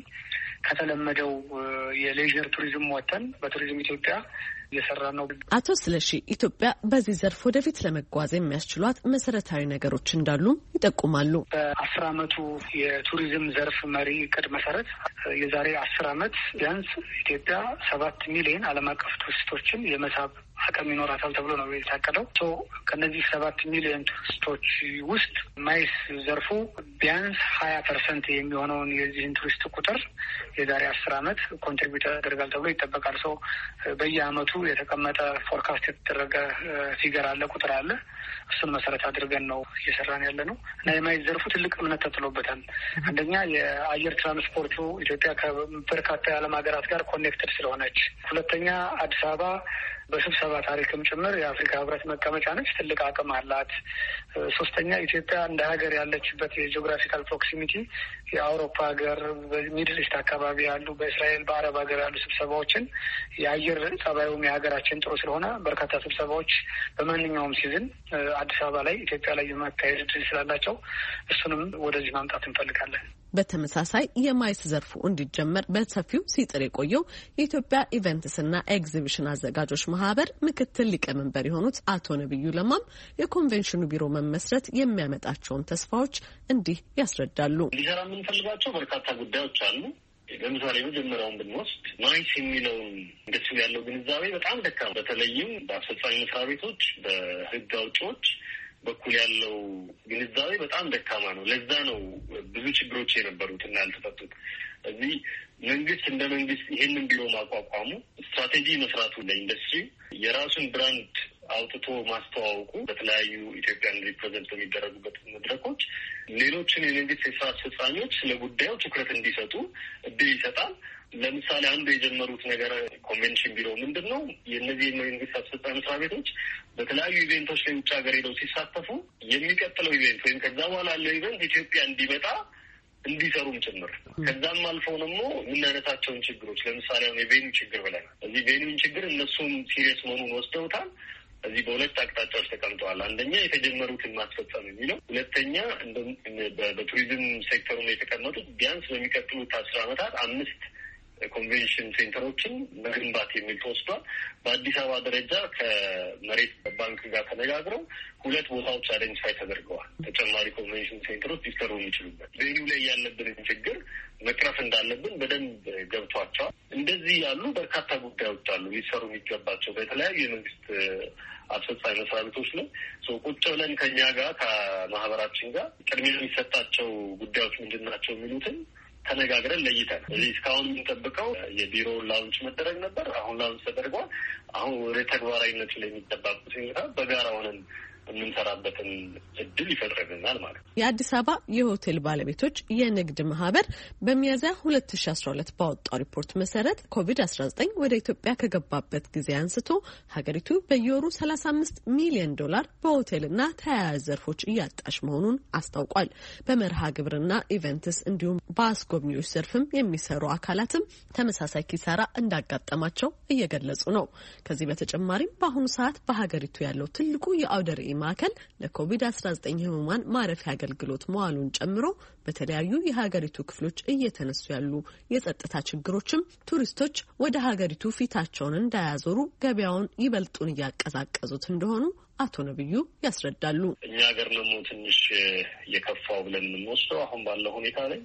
ከተለመደው የሌዥር ቱሪዝም ወጥተን በቱሪዝም ኢትዮጵያ እየሰራ ነው። አቶ ስለሺ ኢትዮጵያ በዚህ ዘርፍ ወደፊት ለመጓዝ የሚያስችሏት መሰረታዊ ነገሮች እንዳሉ ይጠቁማሉ። በ10 ዓመቱ የቱሪዝም ዘርፍ መሪ እቅድ መሰረት የዛሬ 10 ዓመት ቢያንስ ኢትዮጵያ 7 ሚሊዮን ዓለም አቀፍ ቱሪስቶችን የመሳብ አቅም ይኖራታል ተብሎ ነው የታቀደው። ከነዚህ 7 ሚሊዮን ቱሪስቶች ውስጥ ማይስ ዘርፉ ቢያንስ 20% የሚሆነውን የዚህን ቱሪስት ቁጥር የዛሬ 10 ዓመት ኮንትሪቢዩት ያደርጋል ተብሎ ይጠበቃል። በየአመቱ የተቀመጠ ፎርካስት የተደረገ ፊገር አለ፣ ቁጥር አለ። እሱን መሰረት አድርገን ነው እየሰራን ያለ ነው እና የማይስ ዘርፉ ትልቅ እምነት ተጥሎበታል። አንደኛ የአየር ትራንስፖርቱ ኢትዮጵያ ከበርካታ የዓለም ሀገራት ጋር ኮኔክትድ ስለሆነች፣ ሁለተኛ አዲስ አበባ በስብሰባ ታሪክም ጭምር የአፍሪካ ህብረት መቀመጫ ነች፣ ትልቅ አቅም አላት። ሶስተኛ ኢትዮጵያ እንደ ሀገር ያለችበት የጂኦግራፊካል ፕሮክሲሚቲ የአውሮፓ ሀገር፣ በሚድል ኢስት አካባቢ ያሉ፣ በእስራኤል በአረብ ሀገር ያሉ ስብሰባዎችን የአየር ጸባዩም የሀገራችን ጥሩ ስለሆነ በርካታ ስብሰባዎች በማንኛውም ሲዝን አዲስ አበባ ላይ ኢትዮጵያ ላይ የማካሄድ እድል ስላላቸው እሱንም ወደዚህ ማምጣት እንፈልጋለን። በተመሳሳይ የማይስ ዘርፉ እንዲጀመር በሰፊው ሲጥር የቆየው የኢትዮጵያ ኢቨንትስና ኤግዚቢሽን አዘጋጆች ማህበር ምክትል ሊቀመንበር የሆኑት አቶ ነብዩ ለማም የኮንቬንሽኑ ቢሮ መመስረት የሚያመጣቸውን ተስፋዎች እንዲህ ያስረዳሉ። ሊሰራ የምንፈልጋቸው በርካታ ጉዳዮች አሉ። ለምሳሌ መጀመሪያውን ብንወስድ ማይስ የሚለውን እንደሱ ያለው ግንዛቤ በጣም ደካማ፣ በተለይም በአስፈጻሚ መስሪያ ቤቶች፣ በህግ አውጪዎች በኩል ያለው ግንዛቤ በጣም ደካማ ነው። ለዛ ነው ብዙ ችግሮች የነበሩትና ያልተፈቱት። እዚህ መንግስት እንደ መንግስት ይሄንን ቢሮ ማቋቋሙ፣ ስትራቴጂ መስራቱ፣ ለኢንዱስትሪ የራሱን ብራንድ አውጥቶ ማስተዋወቁ፣ በተለያዩ ኢትዮጵያን ሪፕሬዘንት በሚደረጉበት መድረኮች ሌሎችን የመንግስት የስራ አስፈጻሚዎች ስለ ጉዳዩ ትኩረት እንዲሰጡ እድል ይሰጣል። ለምሳሌ አንዱ የጀመሩት ነገር ኮንቬንሽን ቢሮ ምንድን ነው? የእነዚህ የመንግስት አስፈጻሚ መስሪያ ቤቶች በተለያዩ ኢቬንቶች ላይ ውጭ ሀገር ሄደው ሲሳተፉ የሚቀጥለው ኢቬንት ወይም ከዛ በኋላ ያለው ኢቬንት ኢትዮጵያ እንዲመጣ እንዲሰሩም ጭምር። ከዛም አልፈው ደግሞ የምናነሳቸውን ችግሮች ለምሳሌ አሁን የቬኒው ችግር ብለናል። እዚህ ቬኒውን ችግር እነሱም ሲሪየስ መሆኑን ወስደውታል። እዚህ በሁለት አቅጣጫዎች ተቀምጠዋል። አንደኛ የተጀመሩትን ማስፈጸም የሚለው፣ ሁለተኛ በቱሪዝም ሴክተሩ ላይ የተቀመጡት ቢያንስ በሚቀጥሉት 10 ዓመታት 5 ኮንቬንሽን ሴንተሮችን መገንባት የሚል ተወስዷል። በአዲስ አበባ ደረጃ ከመሬት ባንክ ጋር ተነጋግረው 2 ቦታዎች አይደንቲፋይ ተደርገዋል። ተጨማሪ ኮንቬንሽን ሴንተሮች ሊሰሩ የሚችሉበት ቬኒው ላይ ያለብንን ችግር መቅረፍ እንዳለብን በደንብ ገብቷቸዋል። እንደዚህ ያሉ በርካታ ጉዳዮች አሉ ሊሰሩ የሚገባቸው በተለያዩ የመንግስት አስፈጻሚ መስሪያ ቤቶች ላይ ቁጭ ብለን ከኛ ጋር ከማህበራችን ጋር ቅድሚያ የሚሰጣቸው ጉዳዮች ምንድን ናቸው የሚሉትን ተነጋግረን ለይተን እዚህ እስካሁን የምንጠብቀው የቢሮ ላውንች መደረግ ነበር። አሁን ላውንች ተደርጓል። አሁን ወደ ተግባራዊነቱ ላይ የሚጠባቁት ሁኔታ በጋራ ሆነን የምንሰራበትን እድል ይፈጥረናል ማለት ነው። የአዲስ አበባ የሆቴል ባለቤቶች የንግድ ማህበር በሚያዝያ 2012 ባወጣው ሪፖርት መሰረት ኮቪድ-19 ወደ ኢትዮጵያ ከገባበት ጊዜ አንስቶ ሀገሪቱ በየወሩ $35 ሚሊዮን በሆቴልና ተያያዥ ዘርፎች እያጣች መሆኑን አስታውቋል። በመርሃ ግብርና ኢቨንትስ እንዲሁም በአስጎብኚዎች ዘርፍም የሚሰሩ አካላትም ተመሳሳይ ኪሳራ እንዳጋጠማቸው እየገለጹ ነው። ከዚህ በተጨማሪም በአሁኑ ሰዓት በሀገሪቱ ያለው ትልቁ የአውደ ርዕይ ማዕከል ለኮቪድ-19 ህሙማን ማረፊያ አገልግሎት መዋሉን ጨምሮ በተለያዩ የሀገሪቱ ክፍሎች እየተነሱ ያሉ የጸጥታ ችግሮችም ቱሪስቶች ወደ ሀገሪቱ ፊታቸውን እንዳያዞሩ ገበያውን ይበልጡን እያቀዛቀዙት እንደሆኑ አቶ ነብዩ ያስረዳሉ። እኛ ሀገር ደግሞ ትንሽ የከፋው ብለን የምንወስደው አሁን ባለው ሁኔታ ላይ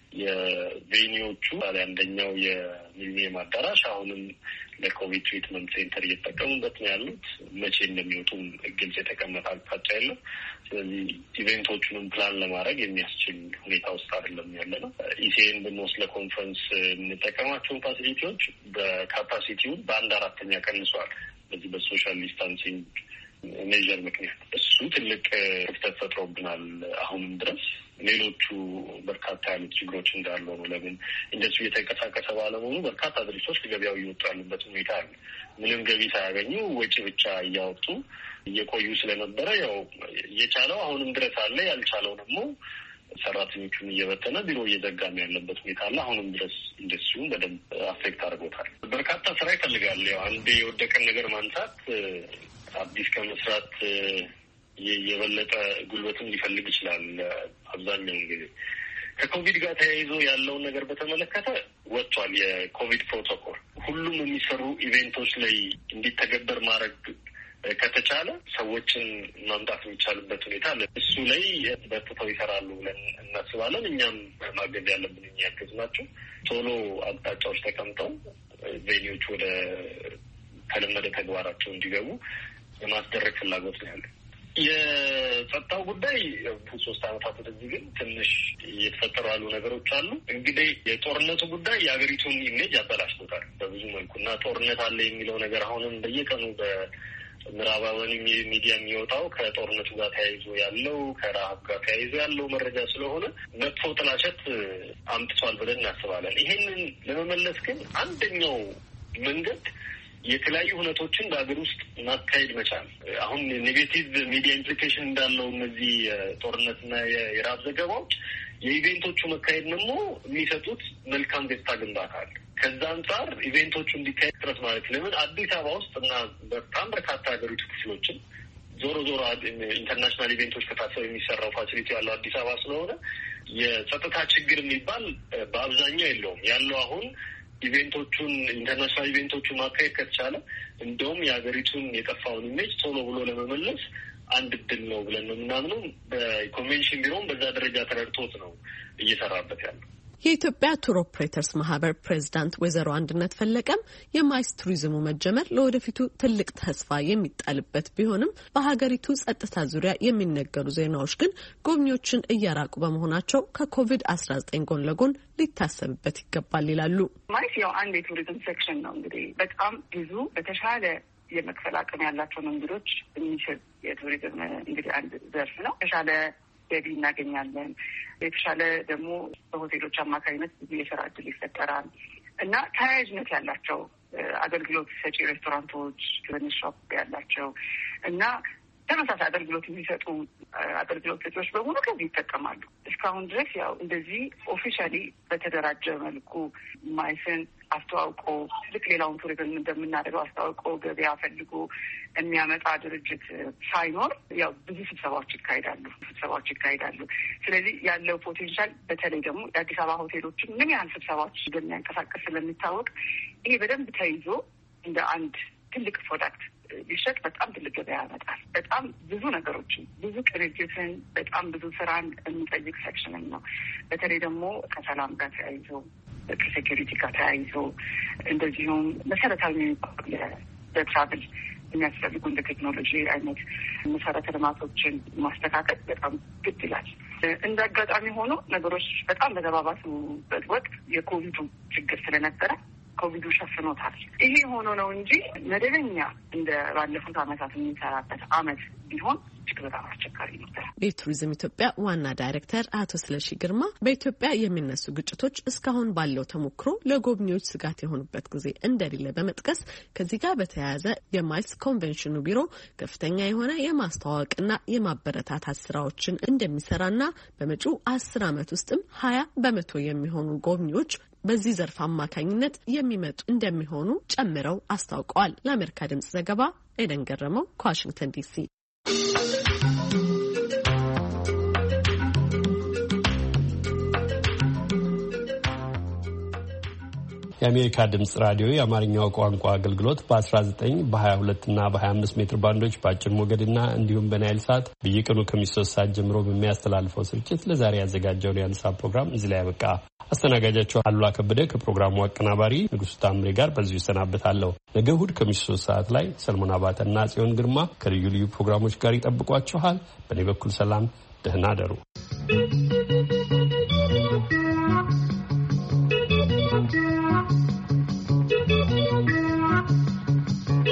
የቬኒዎቹ አንደኛው የሚሊኒየም አዳራሽ አሁንም ለኮቪድ ትሪትመንት ሴንተር እየተጠቀሙበት ነው ያሉት። መቼ እንደሚወጡም ግልጽ የተቀመጠ አቅጣጫ የለም። ስለዚህ ኢቬንቶቹንም ፕላን ለማድረግ የሚያስችል ሁኔታ ውስጥ አይደለም ያለ ነው። ኢሲኤን ብንወስድ ለኮንፈረንስ የምንጠቀማቸውን ፋሲሊቲዎች በካፓሲቲውን በ1/4 ቀንሷል። በዚህ በሶሻል ዲስታንሲንግ ሜዥር ምክንያት እሱ ትልቅ ክፍተት ፈጥሮብናል። አሁንም ድረስ ሌሎቹ በርካታ ያሉት ችግሮች እንዳሉ ነው። ለምን ኢንዱስትሪ የተንቀሳቀሰ ባለመሆኑ በርካታ ድርጅቶች ከገበያው እየወጡ ያሉበት ሁኔታ አለ። ምንም ገቢ ሳያገኙ ወጪ ብቻ እያወጡ እየቆዩ ስለነበረ ያው የቻለው አሁንም ድረስ አለ፣ ያልቻለው ደግሞ ሰራተኞቹን እየበተነ ቢሮ እየዘጋም ያለበት ሁኔታ አለ። አሁንም ድረስ ኢንዱስትሪውን በደንብ አፌክት አድርጎታል። በርካታ ስራ ይፈልጋል። ያው አንዴ የወደቀን ነገር ማንሳት አዲስ ከመስራት የበለጠ ጉልበትም ሊፈልግ ይችላል። አብዛኛውን ጊዜ ከኮቪድ ጋር ተያይዞ ያለውን ነገር በተመለከተ ወጥቷል የኮቪድ ፕሮቶኮል። ሁሉም የሚሰሩ ኢቬንቶች ላይ እንዲተገበር ማድረግ ከተቻለ ሰዎችን ማምጣት የሚቻልበት ሁኔታ አለ። እሱ ላይ በርትተው ይሰራሉ ብለን እናስባለን። እኛም ማገዝ ያለብን የሚያገዝ ናቸው። ቶሎ አቅጣጫዎች ተቀምጠው ቬኒዎች ወደ ተለመደ ተግባራቸው እንዲገቡ የማስደረግ ፍላጎት ነው ያለ። የጸጥታው ጉዳይ 3 ዓመታት ወደዚህ ግን ትንሽ እየተፈጠሩ ያሉ ነገሮች አሉ። እንግዲህ የጦርነቱ ጉዳይ የሀገሪቱን ኢሜጅ ያበላሽቶታል በብዙ መልኩ እና ጦርነት አለ የሚለው ነገር አሁንም በየቀኑ በምዕራባውያን ሚዲያ የሚወጣው ከጦርነቱ ጋር ተያይዞ ያለው ከረሀብ ጋር ተያይዞ ያለው መረጃ ስለሆነ መጥፎ ጥላሸት አምጥቷል ብለን እናስባለን። ይሄንን ለመመለስ ግን አንደኛው መንገድ የተለያዩ ሁነቶችን በሀገር ውስጥ ማካሄድ መቻል። አሁን ኔጌቲቭ ሚዲያ ኢምፕሊኬሽን እንዳለው እነዚህ የጦርነትና የረሀብ ዘገባዎች የኢቬንቶቹ መካሄድ ደግሞ የሚሰጡት መልካም ገጽታ ግንባታ አለ። ከዛ አንጻር ኢቬንቶቹ እንዲካሄድ ጥረት ማለት ለምን አዲስ አበባ ውስጥ እና በጣም በርካታ ሀገሪቱ ክፍሎችን ዞሮ ኢንተርናሽናል ኢቬንቶች ከታሰብ የሚሰራው ፋሲሊቲ ያለው አዲስ አበባ ስለሆነ የጸጥታ ችግር የሚባል በአብዛኛው የለውም። ያለው አሁን ኢቬንቶቹን ኢንተርናሽናል ኢቬንቶቹን ማካሄድ ከተቻለ እንደውም የሀገሪቱን የጠፋውን ኢሜጅ ቶሎ ብሎ ለመመለስ አንድ እድል ነው ብለን ነው የምናምነው። በኮንቬንሽን ቢሮም በዛ ደረጃ ተረድቶት ነው እየሰራበት ያለው። የኢትዮጵያ ቱር ኦፕሬተርስ ማህበር ፕሬዚዳንት ወይዘሮ አንድነት ፈለቀም የማይስ ቱሪዝሙ መጀመር ለወደፊቱ ትልቅ ተስፋ የሚጣልበት ቢሆንም በሀገሪቱ ጸጥታ ዙሪያ የሚነገሩ ዜናዎች ግን ጎብኚዎችን እያራቁ በመሆናቸው ከኮቪድ-19 ጎን ለጎን ሊታሰብበት ይገባል ይላሉ። ማይስ ያው አንድ የቱሪዝም ሴክሽን ነው። እንግዲህ በጣም ብዙ በተሻለ የመክፈል አቅም ያላቸውን እንግዶች የሚችል የቱሪዝም እንግዲህ አንድ ዘርፍ ነው። የተሻለ ገቢ እናገኛለን። የተሻለ ደግሞ በሆቴሎች አማካኝነት ብዙ የስራ እድል ይፈጠራል እና ተያያዥነት ያላቸው አገልግሎት ሰጪ ሬስቶራንቶች፣ ትንሽ ሾፕ ያላቸው እና ተመሳሳይ አገልግሎት የሚሰጡ አገልግሎት ሰጪዎች በሙሉ ከዚህ ይጠቀማሉ። እስካሁን ድረስ ያው እንደዚህ ኦፊሻሊ በተደራጀ መልኩ ማይስን አስተዋውቆ ልክ ሌላውን ቱሪዝም እንደምናደርገው አስተዋውቆ ገበያ ፈልጎ የሚያመጣ ድርጅት ሳይኖር ያው ብዙ ስብሰባዎች ይካሄዳሉ። ስለዚህ ያለው ፖቴንሻል በተለይ ደግሞ የአዲስ አበባ ሆቴሎችን ምን ያህል ስብሰባዎች እንደሚያንቀሳቀስ ስለሚታወቅ ይሄ በደንብ ተይዞ እንደ አንድ ትልቅ ፕሮዳክት ቢሸጥ በጣም ትልቅ ገበያ ያመጣል። በጣም ብዙ ነገሮችን፣ ብዙ ቅንጅትን፣ በጣም ብዙ ስራን የሚጠይቅ ሴክሽንም ነው። በተለይ ደግሞ ከሰላም ጋር ተያይዞ ከሴኪሪቲ ጋር ተያይዞ እንደዚሁም መሰረታዊ የሚባሉ ለትራቭል የሚያስፈልጉ እንደ ቴክኖሎጂ አይነት መሰረተ ልማቶችን ማስተካከል በጣም ግድ ይላል። እንደ አጋጣሚ ሆኖ ነገሮች በጣም በተባባሱበት ወቅት የኮቪዱ ችግር ስለነበረ ኮቪዱ ሸፍኖታል። ይሄ ሆኖ ነው እንጂ መደበኛ እንደ ባለፉት ዓመታት የሚሰራበት ዓመት ቢሆን እጅግ በጣም አስቸጋሪ ነበር። የቱሪዝም ኢትዮጵያ ዋና ዳይሬክተር አቶ ስለሺ ግርማ በኢትዮጵያ የሚነሱ ግጭቶች እስካሁን ባለው ተሞክሮ ለጎብኚዎች ስጋት የሆኑበት ጊዜ እንደሌለ በመጥቀስ ከዚህ ጋር በተያያዘ የማይስ ኮንቬንሽኑ ቢሮ ከፍተኛ የሆነ የማስተዋወቅና የማበረታታት ስራዎችን እንደሚሰራና በመጪው 10 ዓመት ውስጥም 20% የሚሆኑ ጎብኚዎች በዚህ ዘርፍ አማካኝነት የሚመጡ እንደሚሆኑ ጨምረው አስታውቀዋል። ለአሜሪካ ድምጽ ዘገባ ኤደን ገረመው ከዋሽንግተን ዲሲ የአሜሪካ ድምጽ ራዲዮ የአማርኛው ቋንቋ አገልግሎት በ19 በ22 እና በ25 ሜትር ባንዶች በአጭር ሞገድና እንዲሁም በናይል ሳት በየቀኑ ከ3 ሰዓት ጀምሮ በሚያስተላልፈው ስርጭት ለዛሬ ያዘጋጀውን የአንድ ሰዓት ፕሮግራም እዚህ ላይ ያበቃ። አስተናጋጃቸው አሉላ ከበደ ከፕሮግራሙ አቀናባሪ ንጉሱ ታምሬ ጋር በዚሁ ይሰናበታለሁ። ነገ እሑድ ከ3 ሰዓት ላይ ሰለሞን አባተና ጽዮን ግርማ ከልዩ ልዩ ፕሮግራሞች ጋር ይጠብቋችኋል። በእኔ በኩል ሰላም፣ ደህና አደሩ።